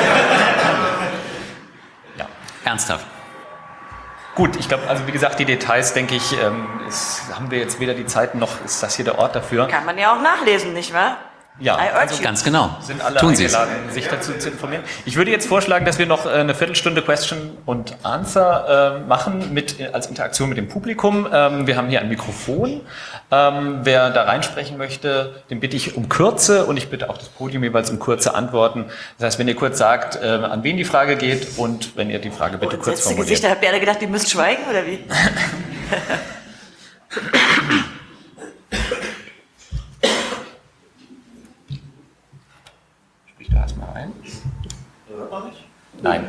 Ja, ernsthaft. Gut, ich glaube, also wie gesagt, die Details, denke ich, haben wir jetzt weder die Zeit noch ist das hier der Ort dafür. Kann man ja auch nachlesen, nicht wahr? Ja, Also ganz genau. Sind alle Tun Sie es. eingeladen, sich dazu zu informieren. Ich würde jetzt vorschlagen, dass wir noch eine Viertelstunde Question und Answer machen als Interaktion mit dem Publikum. Wir haben hier ein Mikrofon. Wer da reinsprechen möchte, den bitte ich um Kürze und ich bitte auch das Podium jeweils um kurze Antworten. Das heißt, wenn ihr kurz sagt, an wen die Frage geht und wenn ihr die Frage bitte kurz formuliert. Gesichter, habt ihr alle gedacht, die müsst schweigen, oder wie? Sprich da erstmal ein. Hört man mich? Nein.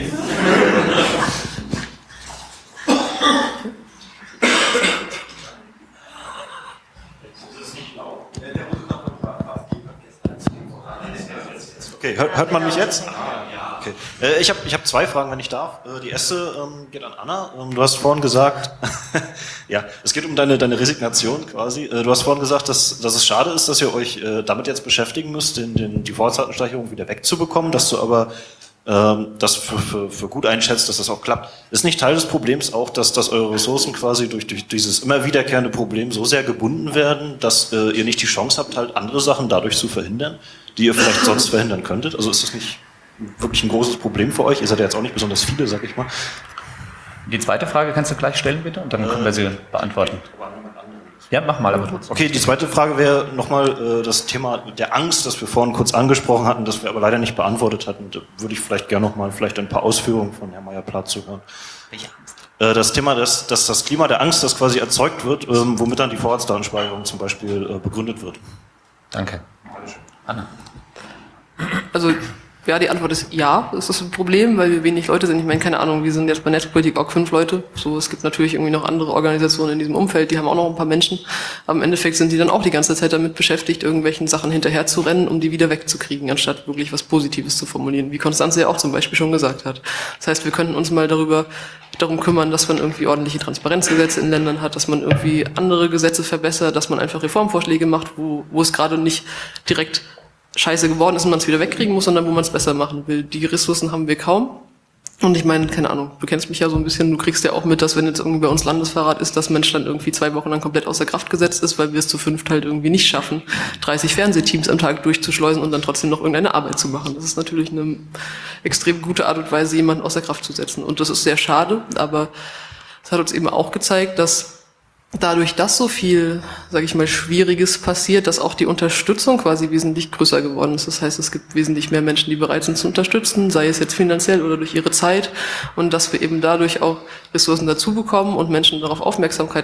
Okay, hört man mich jetzt? Okay. Ich hab 2 Fragen, wenn ich darf. Die erste geht an Anna. Du hast vorhin gesagt, ja, es geht um deine Resignation quasi. Du hast vorhin gesagt, dass es schade ist, dass ihr euch damit jetzt beschäftigen müsst, die Vorratsdatenspeicherung wieder wegzubekommen, dass du aber das für gut einschätzt, dass das auch klappt. Ist nicht Teil des Problems auch, dass eure Ressourcen quasi durch dieses immer wiederkehrende Problem so sehr gebunden werden, dass ihr nicht die Chance habt, halt andere Sachen dadurch zu verhindern, die ihr vielleicht sonst verhindern könntet? Also ist das nicht wirklich ein großes Problem für euch? Ihr seid ja jetzt auch nicht besonders viele, sag ich mal. Die zweite Frage kannst du gleich stellen, bitte, und dann können wir sie beantworten. Ja, mach mal. Aber okay, die zweite Frage wäre nochmal das Thema der Angst, das wir vorhin kurz angesprochen hatten, das wir aber leider nicht beantwortet hatten. Da würde ich vielleicht gerne nochmal ein paar Ausführungen von Herrn Meyer-Plath zuhören. Welche Angst? Das Thema, dass das Klima der Angst, das quasi erzeugt wird, womit dann die Vorratsdatenspeicherung zum Beispiel begründet wird. Danke. Anna. Also, ja, die Antwort ist ja, das ist ein Problem, weil wir wenig Leute sind. Ich meine, keine Ahnung, wir sind jetzt bei Netzpolitik auch 5 Leute. So, es gibt natürlich irgendwie noch andere Organisationen in diesem Umfeld, die haben auch noch ein paar Menschen. Aber im Endeffekt sind die dann auch die ganze Zeit damit beschäftigt, irgendwelchen Sachen hinterher zu rennen, um die wieder wegzukriegen, anstatt wirklich was Positives zu formulieren, wie Konstanze ja auch zum Beispiel schon gesagt hat. Das heißt, wir könnten uns mal darum kümmern, dass man irgendwie ordentliche Transparenzgesetze in Ländern hat, dass man irgendwie andere Gesetze verbessert, dass man einfach Reformvorschläge macht, wo es gerade nicht direkt scheiße geworden ist und man es wieder wegkriegen muss, sondern wo man es besser machen will. Die Ressourcen haben wir kaum. Und ich meine, keine Ahnung, du kennst mich ja so ein bisschen, du kriegst ja auch mit, dass wenn jetzt irgendwie bei uns Landesverrat ist, dass Mensch dann irgendwie 2 Wochen lang komplett außer Kraft gesetzt ist, weil wir es zu 5 halt irgendwie nicht schaffen, 30 Fernsehteams am Tag durchzuschleusen und dann trotzdem noch irgendeine Arbeit zu machen. Das ist natürlich eine extrem gute Art und Weise, jemanden außer Kraft zu setzen. Und das ist sehr schade, aber es hat uns eben auch gezeigt, dass dadurch, dass so viel, sage ich mal, Schwieriges passiert, dass auch die Unterstützung quasi wesentlich größer geworden ist. Das heißt, es gibt wesentlich mehr Menschen, die bereit sind zu unterstützen, sei es jetzt finanziell oder durch ihre Zeit. Und dass wir eben dadurch auch Ressourcen dazu bekommen und Menschen darauf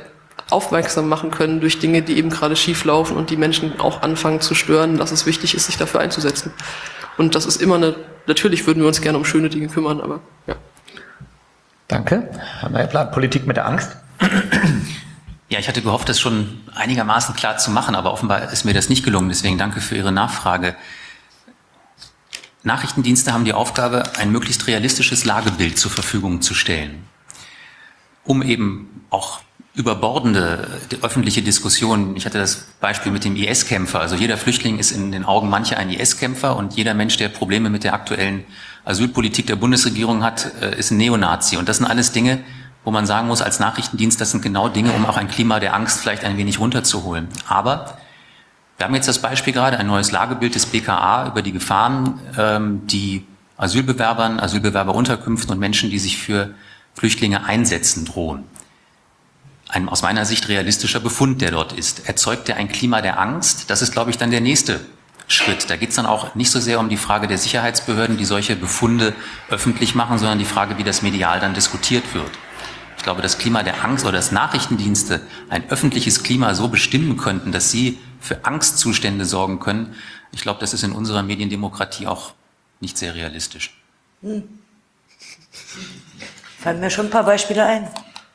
aufmerksam machen können durch Dinge, die eben gerade schief laufen und die Menschen auch anfangen zu stören, dass es wichtig ist, sich dafür einzusetzen. Und das ist immer natürlich würden wir uns gerne um schöne Dinge kümmern, aber ja. Danke. Neuer Plan, Politik mit der Angst. Ja, ich hatte gehofft, das schon einigermaßen klar zu machen, aber offenbar ist mir das nicht gelungen. Deswegen danke für Ihre Nachfrage. Nachrichtendienste haben die Aufgabe, ein möglichst realistisches Lagebild zur Verfügung zu stellen, um eben auch überbordende öffentliche Diskussionen, ich hatte das Beispiel mit dem IS-Kämpfer, also jeder Flüchtling ist in den Augen mancher ein IS-Kämpfer und jeder Mensch, der Probleme mit der aktuellen Asylpolitik der Bundesregierung hat, ist ein Neonazi. Und das sind alles Dinge, wo man sagen muss, als Nachrichtendienst, das sind genau Dinge, um auch ein Klima der Angst vielleicht ein wenig runterzuholen. Aber wir haben jetzt das Beispiel gerade, ein neues Lagebild des BKA über die Gefahren, die Asylbewerbern, Asylbewerberunterkünften und Menschen, die sich für Flüchtlinge einsetzen, drohen. Ein aus meiner Sicht realistischer Befund, der dort ist. Erzeugt er ein Klima der Angst? Das ist, glaube ich, dann der nächste Schritt. Da geht es dann auch nicht so sehr um die Frage der Sicherheitsbehörden, die solche Befunde öffentlich machen, sondern die Frage, wie das medial dann diskutiert wird. Ich glaube, das Klima der Angst oder dass Nachrichtendienste ein öffentliches Klima so bestimmen könnten, dass sie für Angstzustände sorgen können, ich glaube, das ist in unserer Mediendemokratie auch nicht sehr realistisch. Fallen mir schon ein paar Beispiele ein.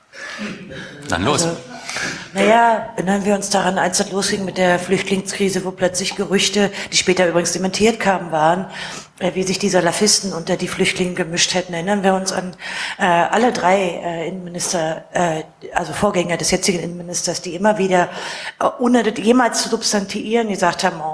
Dann los. Also, naja, erinnern wir uns daran, als das losging mit der Flüchtlingskrise, wo plötzlich Gerüchte, die später übrigens dementiert kamen, waren, wie sich die Salafisten unter die Flüchtlinge gemischt hätten. Erinnern wir uns an alle drei Innenminister, also Vorgänger des jetzigen Innenministers, die immer wieder, ohne das jemals zu substantiieren, gesagt haben,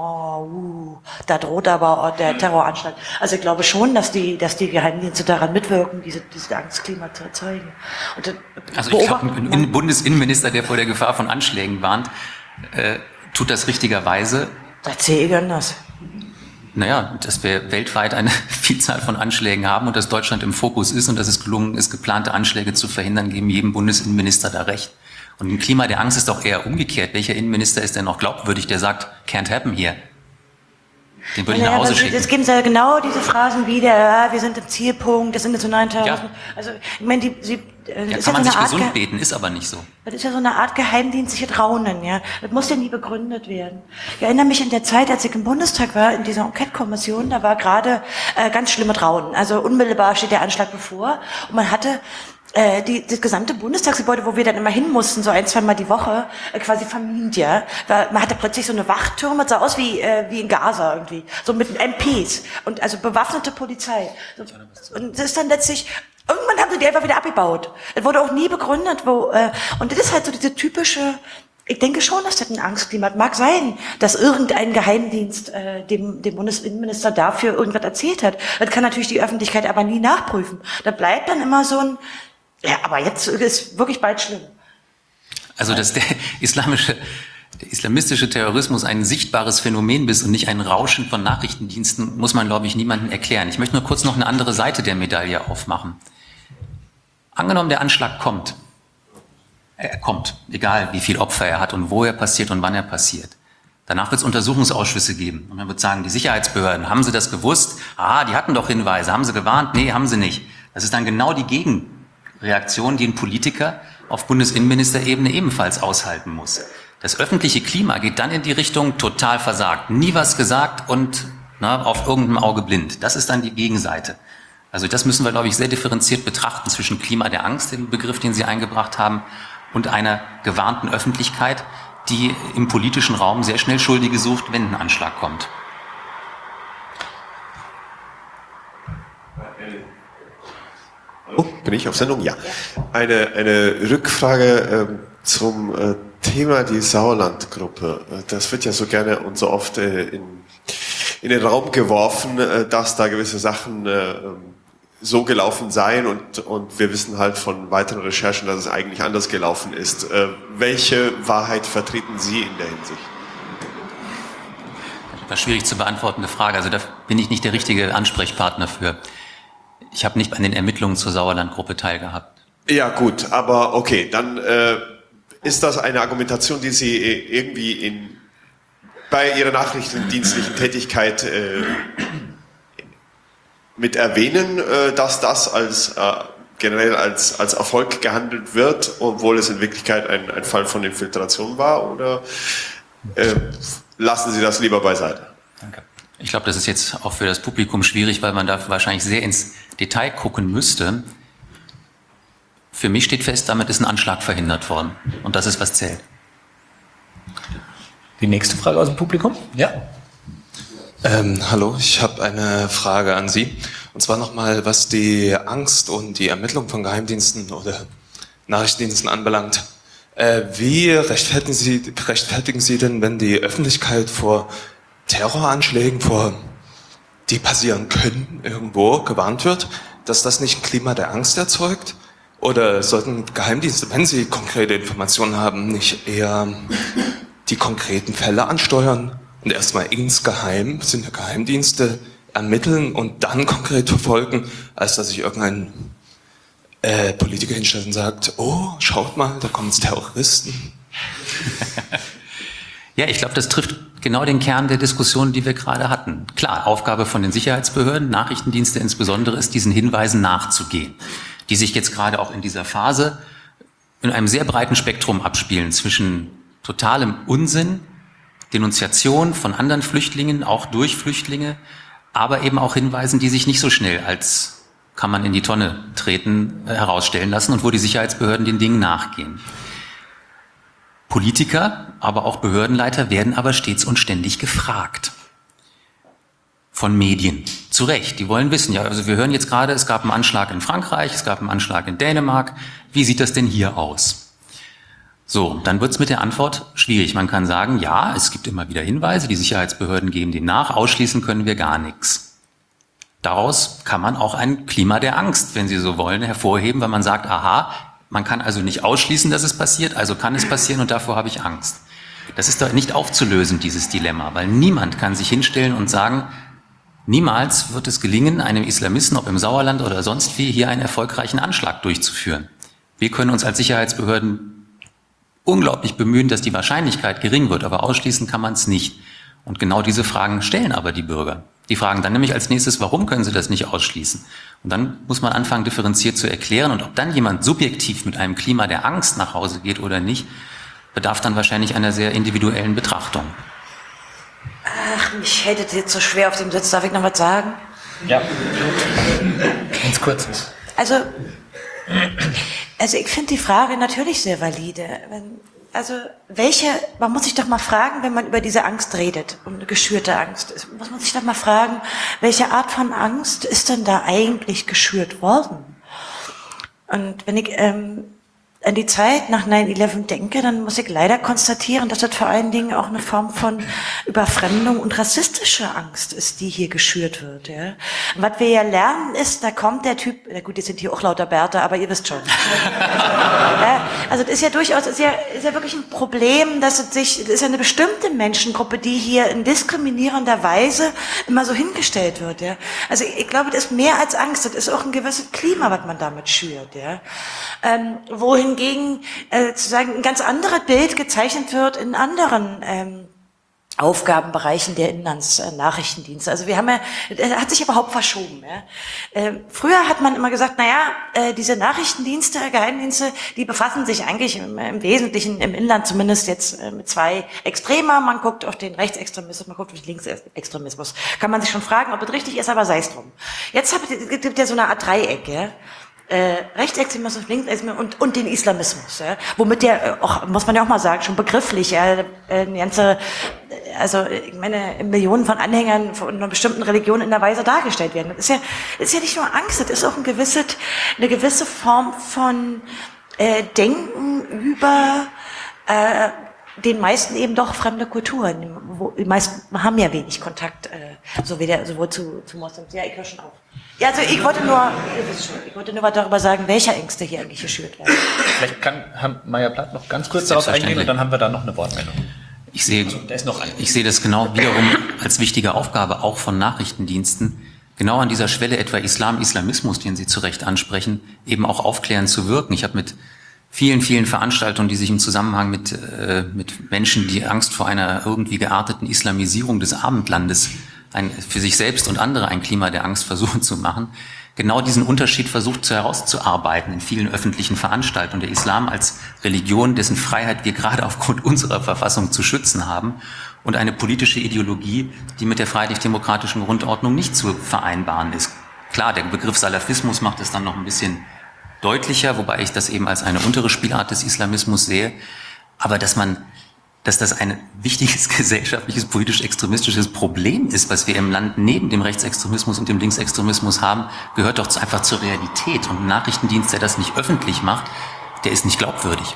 da droht aber der Terroranschlag. Also ich glaube schon, dass die Geheimdienste daran mitwirken, dieses Angstklima zu erzeugen. Und also ich habe einen Bundesinnenminister, der vor der Gefahr von Anschlägen warnt, tut das richtigerweise. Das sehe ich anders. Naja, dass wir weltweit eine Vielzahl von Anschlägen haben und dass Deutschland im Fokus ist und dass es gelungen ist, geplante Anschläge zu verhindern, geben jedem Bundesinnenminister da recht. Und ein Klima der Angst ist doch eher umgekehrt. Welcher Innenminister ist denn noch glaubwürdig, der sagt, can't happen here? Den würde ich nach Hause schicken. Es gibt ja genau diese Phrasen wieder, wir sind im Zielpunkt, das internationalen Terrorismus. Ja. Also, ich meine, kann man sich gesund beten, ist aber nicht so. Das ist ja so eine Art geheimdienstliches Raunen, ja. Das muss ja nie begründet werden. Ich erinnere mich an der Zeit, als ich im Bundestag war, in dieser Enquete-Kommission, da war gerade ganz schlimmes Raunen. Also unmittelbar steht der Anschlag bevor und man hatte das gesamte Bundestagsgebäude, wo wir dann immer hin mussten, so 1-2 Mal die Woche, quasi vermint, ja. Man hatte plötzlich so eine Wachtürme, das sah aus wie in Gaza irgendwie, so mit MPs und also bewaffnete Polizei. Und das ist dann letztlich, irgendwann haben sie die einfach wieder abgebaut. Das wurde auch nie begründet, und das ist halt so diese typische, ich denke schon, dass das ein Angstklima hat. Mag sein, dass irgendein Geheimdienst dem Bundesinnenminister dafür irgendwas erzählt hat. Das kann natürlich die Öffentlichkeit aber nie nachprüfen. Da bleibt dann immer so ein, ja, aber jetzt ist wirklich bald schlimm. Also, dass der islamistische Terrorismus ein sichtbares Phänomen ist und nicht ein Rauschen von Nachrichtendiensten, muss man, glaube ich, niemandem erklären. Ich möchte nur kurz noch eine andere Seite der Medaille aufmachen. Angenommen, der Anschlag kommt. Er kommt, egal wie viel Opfer er hat und wo er passiert und wann er passiert. Danach wird es Untersuchungsausschüsse geben. Und man wird sagen, die Sicherheitsbehörden, haben sie das gewusst? Die hatten doch Hinweise. Haben sie gewarnt? Nee, haben sie nicht. Das ist dann genau die Gegenreaktion, die ein Politiker auf Bundesinnenministerebene ebenfalls aushalten muss. Das öffentliche Klima geht dann in die Richtung total versagt. Nie was gesagt und auf irgendeinem Auge blind. Das ist dann die Gegenseite. Also das müssen wir, glaube ich, sehr differenziert betrachten zwischen Klima der Angst, dem Begriff, den Sie eingebracht haben, und einer gewarnten Öffentlichkeit, die im politischen Raum sehr schnell Schuldige sucht, wenn ein Anschlag kommt. Hallo, bin ich auf Sendung? Ja. Eine Rückfrage zum Thema die Sauerland-Gruppe. Das wird ja so gerne und so oft in den Raum geworfen, dass da gewisse Sachen so gelaufen seien und wir wissen halt von weiteren Recherchen, dass es eigentlich anders gelaufen ist. Welche Wahrheit vertreten Sie in der Hinsicht? Das war schwierig zu beantwortende Frage. Also da bin ich nicht der richtige Ansprechpartner für. Ich habe nicht an den Ermittlungen zur Sauerland-Gruppe teilgehabt. Ja gut, aber okay, dann ist das eine Argumentation, die Sie irgendwie bei Ihrer nachrichtendienstlichen Tätigkeit mit erwähnen, dass das als generell als Erfolg gehandelt wird, obwohl es in Wirklichkeit ein Fall von Infiltration war, oder lassen Sie das lieber beiseite? Danke. Ich glaube, das ist jetzt auch für das Publikum schwierig, weil man da wahrscheinlich sehr ins Detail gucken müsste. Für mich steht fest, damit ist ein Anschlag verhindert worden. Und das ist, was zählt. Die nächste Frage aus dem Publikum? Ja. Hallo, ich habe eine Frage an Sie. Und zwar nochmal, was die Angst und die Ermittlung von Geheimdiensten oder Nachrichtendiensten anbelangt. Wie rechtfertigen Sie denn, wenn die Öffentlichkeit vor Terroranschlägen, die passieren können, irgendwo gewarnt wird, dass das nicht ein Klima der Angst erzeugt? Oder sollten Geheimdienste, wenn sie konkrete Informationen haben, nicht eher die konkreten Fälle ansteuern und erstmal insgeheim sind ja Geheimdienste ermitteln und dann konkret verfolgen, als dass sich irgendein Politiker hinstellt und sagt, oh, schaut mal, da kommen jetzt Terroristen. Ja, ich glaube, das trifft genau den Kern der Diskussion, die wir gerade hatten. Klar, Aufgabe von den Sicherheitsbehörden, Nachrichtendienste insbesondere, ist, diesen Hinweisen nachzugehen, die sich jetzt gerade auch in dieser Phase in einem sehr breiten Spektrum abspielen zwischen totalem Unsinn, Denunziation von anderen Flüchtlingen, auch durch Flüchtlinge, aber eben auch Hinweisen, die sich nicht so schnell als kann man in die Tonne treten, herausstellen lassen und wo die Sicherheitsbehörden den Dingen nachgehen. Politiker, aber auch Behördenleiter werden aber stets und ständig gefragt. Von Medien. Zu Recht. Die wollen wissen, ja, also wir hören jetzt gerade, es gab einen Anschlag in Frankreich, es gab einen Anschlag in Dänemark. Wie sieht das denn hier aus? So, dann wird's mit der Antwort schwierig. Man kann sagen, ja, es gibt immer wieder Hinweise, die Sicherheitsbehörden geben dem nach, ausschließen können wir gar nichts. Daraus kann man auch ein Klima der Angst, wenn Sie so wollen, hervorheben, weil man sagt, aha, man kann also nicht ausschließen, dass es passiert, also kann es passieren und davor habe ich Angst. Das ist doch nicht aufzulösen, dieses Dilemma, weil niemand kann sich hinstellen und sagen, niemals wird es gelingen, einem Islamisten, ob im Sauerland oder sonst wie, hier einen erfolgreichen Anschlag durchzuführen. Wir können uns als Sicherheitsbehörden unglaublich bemühen, dass die Wahrscheinlichkeit gering wird, aber ausschließen kann man es nicht. Und genau diese Fragen stellen aber die Bürger. Die fragen dann nämlich als nächstes, warum können sie das nicht ausschließen? Und dann muss man anfangen, differenziert zu erklären. Und ob dann jemand subjektiv mit einem Klima der Angst nach Hause geht oder nicht, bedarf dann wahrscheinlich einer sehr individuellen Betrachtung. Ach, mich hält es jetzt so schwer auf dem Sitz. Darf ich noch was sagen? Ja. Ganz kurz. Also ich finde die Frage natürlich sehr valide. Man muss sich doch mal fragen, wenn man über diese Angst redet, um eine geschürte Angst, muss man sich doch mal fragen, welche Art von Angst ist denn da eigentlich geschürt worden? Und wenn ich an die Zeit nach 9/11 denke, dann muss ich leider konstatieren, dass das vor allen Dingen auch eine Form von Überfremdung und rassistischer Angst ist, die hier geschürt wird. Ja. Und was wir ja lernen ist, da kommt der Typ, na gut, jetzt sind hier auch lauter Bärte, aber ihr wisst schon. Also das ist ja durchaus, ist ja wirklich ein Problem, das ist ja eine bestimmte Menschengruppe, die hier in diskriminierender Weise immer so hingestellt wird. Ja. Also ich glaube, das ist mehr als Angst, das ist auch ein gewisses Klima, was man damit schürt. Ja. Wohingegen sozusagen ein ganz anderes Bild gezeichnet wird in anderen Aufgabenbereichen der Inlandsnachrichtendienste. Also hat sich überhaupt verschoben. Ja. Früher hat man immer gesagt, diese Nachrichtendienste, Geheimdienste, die befassen sich eigentlich im Wesentlichen im Inland zumindest jetzt mit zwei Extremen. Man guckt auf den Rechtsextremismus, man guckt auf den Linksextremismus. Kann man sich schon fragen, ob das richtig ist, aber sei es drum. Jetzt gibt es ja so eine Art Dreieck, ja. Rechtsextremismus, Linksextremismus und den Islamismus, ja, womit der auch, muss man ja auch mal sagen, schon begrifflich, ja, ich meine, Millionen von Anhängern von einer bestimmten Religion in der Weise dargestellt werden. Das ist ja nicht nur Angst, das ist auch eine gewisse Form von Denken über den meisten eben doch fremde Kulturen. Die meisten haben ja wenig Kontakt, sowohl zu Moslems. Ja, ich höre schon auf. Ja, also ich wollte nur was darüber sagen, welche Ängste hier eigentlich geschürt werden. Vielleicht kann Herr Meyer-Plath noch ganz kurz darauf eingehen und dann haben wir da noch eine Wortmeldung. Ich sehe das genau wiederum als wichtige Aufgabe auch von Nachrichtendiensten, genau an dieser Schwelle etwa Islamismus, den Sie zu Recht ansprechen, eben auch aufklärend zu wirken. Ich habe mit vielen, vielen Veranstaltungen, die sich im Zusammenhang mit Menschen, die Angst vor einer irgendwie gearteten Islamisierung des Abendlandes für sich selbst und andere ein Klima der Angst versuchen zu machen, genau diesen Unterschied versucht herauszuarbeiten in vielen öffentlichen Veranstaltungen. Der Islam als Religion, dessen Freiheit wir gerade aufgrund unserer Verfassung zu schützen haben, und eine politische Ideologie, die mit der freiheitlich-demokratischen Grundordnung nicht zu vereinbaren ist. Klar, der Begriff Salafismus macht es dann noch ein bisschen deutlicher, wobei ich das eben als eine untere Spielart des Islamismus sehe. Aber dass das ein wichtiges gesellschaftliches, politisch-extremistisches Problem ist, was wir im Land neben dem Rechtsextremismus und dem Linksextremismus haben, gehört doch einfach zur Realität. Und ein Nachrichtendienst, der das nicht öffentlich macht, der ist nicht glaubwürdig.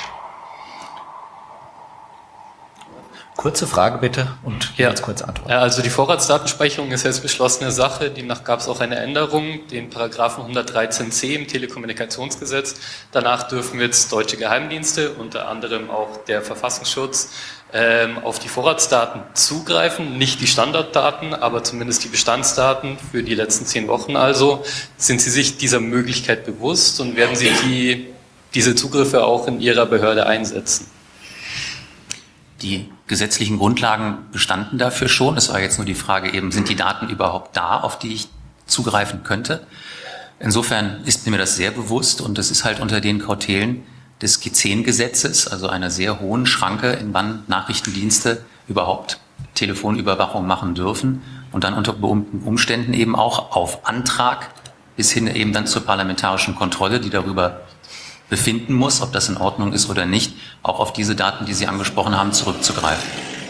Kurze Frage bitte und jetzt kurze Antwort. Ja, also die Vorratsdatenspeicherung ist jetzt beschlossene Sache. Demnach gab es auch eine Änderung, den Paragraphen 113c im Telekommunikationsgesetz. Danach dürfen jetzt deutsche Geheimdienste, unter anderem auch der Verfassungsschutz, auf die Vorratsdaten zugreifen. Nicht die Standarddaten, aber zumindest die Bestandsdaten für die letzten 10 Wochen also. Sind Sie sich dieser Möglichkeit bewusst und werden Sie diese Zugriffe auch in Ihrer Behörde einsetzen? Die gesetzlichen Grundlagen bestanden dafür schon. Es war jetzt nur die Frage eben, sind die Daten überhaupt da, auf die ich zugreifen könnte? Insofern ist mir das sehr bewusst und das ist halt unter den Kautelen des G10-Gesetzes, also einer sehr hohen Schranke, in wann Nachrichtendienste überhaupt Telefonüberwachung machen dürfen und dann unter Umständen eben auch auf Antrag bis hin eben dann zur parlamentarischen Kontrolle, die darüber befinden muss, ob das in Ordnung ist oder nicht, auch auf diese Daten, die Sie angesprochen haben, zurückzugreifen.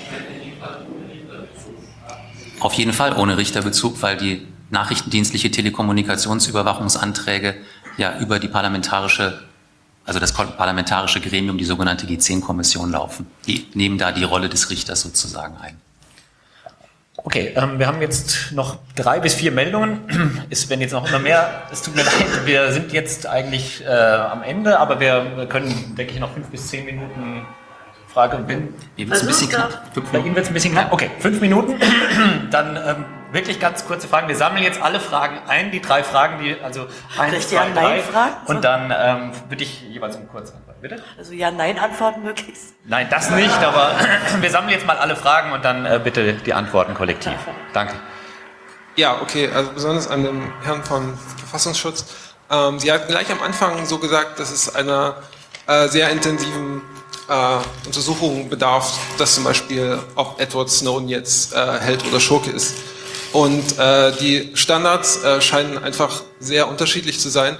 Auf jeden Fall ohne Richterbezug, weil die nachrichtendienstliche Telekommunikationsüberwachungsanträge ja über die das parlamentarische Gremium, die sogenannte G10-Kommission laufen. Die nehmen da die Rolle des Richters sozusagen ein. Okay, wir haben jetzt noch 3 bis 4 Meldungen. Es werden jetzt noch immer mehr. Es tut mir leid, wir sind jetzt eigentlich am Ende, aber wir können, denke ich, noch 5 bis 10 Minuten Frage. Mir wird es ein bisschen knapp. Bei Ihnen wird es ein bisschen knapp. Okay, 5 Minuten. Dann wirklich ganz kurze Fragen. Wir sammeln jetzt alle Fragen ein, die 3 Fragen, die also 1, 2, 3. Und dann würde ich jeweils um kurz antworten. Bitte? Also Ja-Nein-Antworten möglichst? Nein, das nicht, aber wir sammeln jetzt mal alle Fragen und dann bitte die Antworten kollektiv. Danke. Ja, okay, also besonders an den Herrn vom Verfassungsschutz. Sie hatten gleich am Anfang so gesagt, dass es einer sehr intensiven Untersuchung bedarf, dass zum Beispiel, ob Edward Snowden jetzt Held oder Schurke ist. Und die Standards scheinen einfach sehr unterschiedlich zu sein.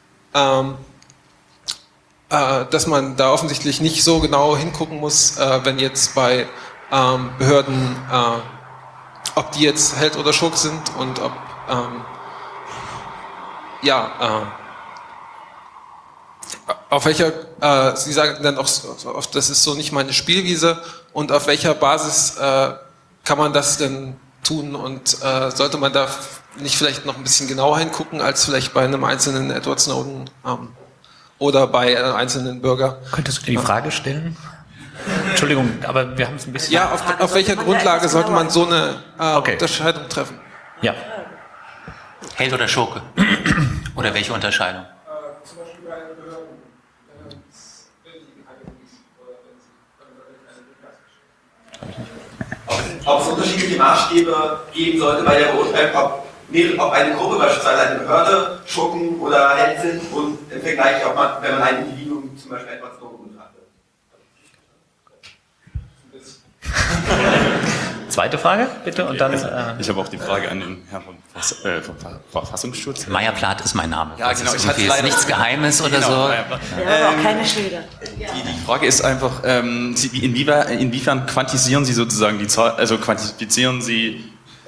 Dass man da offensichtlich nicht so genau hingucken muss, wenn jetzt bei Behörden, ob die jetzt Held oder Schurke sind und ob, auf welcher, Sie sagen dann auch oft, das ist so nicht meine Spielwiese, und auf welcher Basis kann man das denn tun und sollte man da nicht vielleicht noch ein bisschen genauer hingucken, als vielleicht bei einem einzelnen Edward Snowden oder bei einem einzelnen Bürger? Könntest du dir die Frage stellen? Entschuldigung, aber wir haben es ein bisschen... Ja, auf welcher Grundlage sollte man so eine Unterscheidung treffen? Ja. Held oder Schurke? Oder welche Unterscheidung? Zum Beispiel bei Behörden. Ob es unterschiedliche Maßstäbe geben sollte bei der Beurteilung, ob eine Gruppe, beispielsweise eine Behörde, Schurken oder Held sind, und im Vergleich, wenn man ein Individuum, zum Beispiel Edward Snowden, betrachtet. Zweite Frage, bitte, und dann... Ich habe auch die Frage an den Herrn vom Verfassungsschutz. Meyer-Plath ist mein Name. Ja, genau. Das ist nichts Geheimes oder so. Wir haben auch keine Schilder. Die Frage ist einfach, inwiefern quantisieren Sie sozusagen die Zahl, also quantifizieren Sie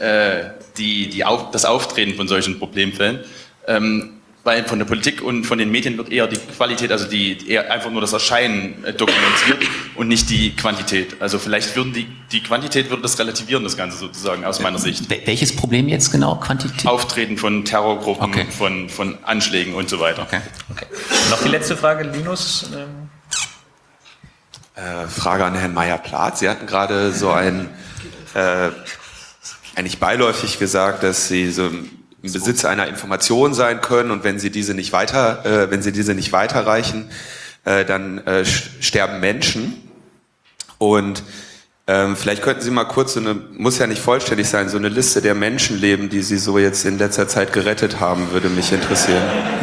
das Auftreten von solchen Problemfällen? Weil von der Politik und von den Medien wird eher die Qualität, also eher einfach nur das Erscheinen dokumentiert und nicht die Quantität. Also vielleicht die Quantität würde das relativieren, das Ganze sozusagen, aus meiner Sicht. Welches Problem jetzt genau? Quantität? Auftreten von Terrorgruppen, von Anschlägen und so weiter. Okay. Noch die letzte Frage, Linus. Frage an Herrn Meyer-Plath. Sie hatten gerade so eigentlich beiläufig gesagt, dass Sie so im Besitz einer Information sein können, und wenn Sie diese nicht weiterreichen, dann sterben Menschen. Und Vielleicht könnten Sie mal kurz muss ja nicht vollständig sein, so eine Liste der Menschenleben, die Sie so jetzt in letzter Zeit gerettet haben, würde mich interessieren.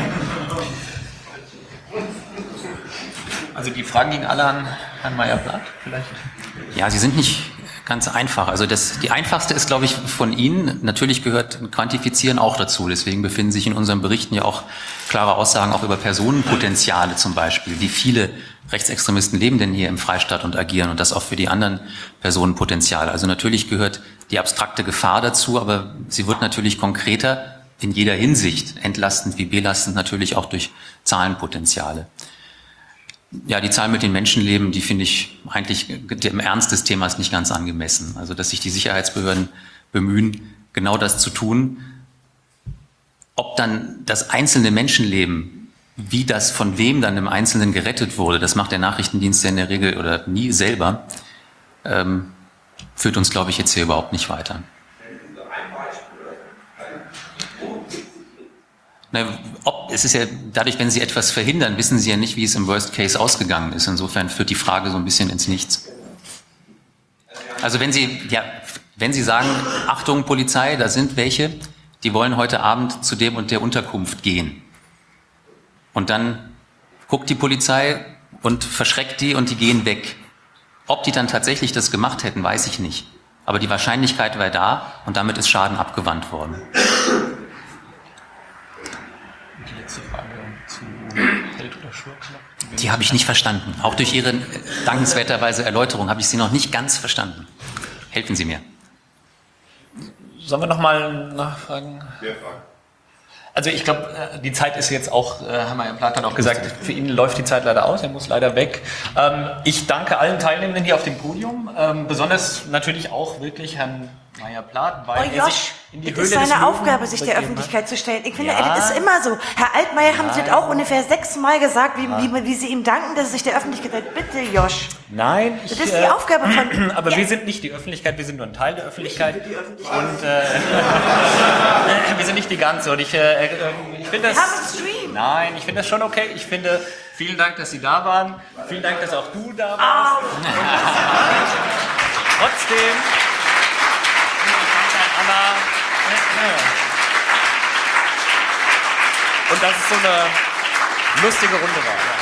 Also die Fragen gingen alle an Herrn Meyer-Blatt vielleicht? Ja, sie sind nicht ganz einfach. Also die einfachste ist, glaube ich, von Ihnen. Natürlich gehört Quantifizieren auch dazu. Deswegen befinden sich in unseren Berichten ja auch klare Aussagen auch über Personenpotenziale zum Beispiel. Wie viele Rechtsextremisten leben denn hier im Freistaat und agieren und das auch für die anderen Personenpotenziale. Also natürlich gehört die abstrakte Gefahr dazu, aber sie wird natürlich konkreter in jeder Hinsicht, entlastend wie belastend natürlich auch durch Zahlenpotenziale. Ja, die Zahl mit den Menschenleben, die finde ich eigentlich dem Ernst des Themas nicht ganz angemessen. Also, dass sich die Sicherheitsbehörden bemühen, genau das zu tun. Ob dann das einzelne Menschenleben, wie das von wem dann im Einzelnen gerettet wurde, das macht der Nachrichtendienst ja in der Regel oder nie selber, führt uns, glaube ich, jetzt hier überhaupt nicht weiter. Es ist ja dadurch, wenn Sie etwas verhindern, wissen Sie ja nicht, wie es im Worst Case ausgegangen ist. Insofern führt die Frage so ein bisschen ins Nichts. Also wenn Sie sagen, Achtung Polizei, da sind welche, die wollen heute Abend zu dem und der Unterkunft gehen. Und dann guckt die Polizei und verschreckt die und die gehen weg. Ob die dann tatsächlich das gemacht hätten, weiß ich nicht. Aber die Wahrscheinlichkeit war da und damit ist Schaden abgewandt worden. Die letzte Frage zu Held oder Schurknapp? Die habe ich nicht verstanden. Auch durch Ihre dankenswerterweise Erläuterung habe ich sie noch nicht ganz verstanden. Helfen Sie mir. Sollen wir nochmal nachfragen? Mehr Fragen. Also ich glaube, die Zeit ist jetzt auch, Herr Meyer-Blatt hat auch gesagt, für ihn läuft die Zeit leider aus, er muss leider weg. Ich danke allen Teilnehmenden hier auf dem Podium, besonders natürlich auch wirklich Herrn Meyer-Blatt, weil er sich in die Höhle des Löwen ist seine Aufgabe, sich der Öffentlichkeit zu stellen. Ich finde, das ist immer so. Herr Altmaier haben Sie das auch ungefähr 6-mal gesagt, wie Sie ihm danken, dass er sich der Öffentlichkeit stellt. Bitte, Josch. Nein. Das ist die Aufgabe von... Aber wir sind nicht die Öffentlichkeit, wir sind nur ein Teil der Öffentlichkeit. Und wir sind nicht die ganze. Und ich finde das... Wir haben einen Stream. Nein, ich finde das schon okay. Ich finde, vielen Dank, dass Sie da waren. Vielen Dank, dass auch du da warst. Trotzdem... Anna. Und dass es so eine lustige Runde war. Ja.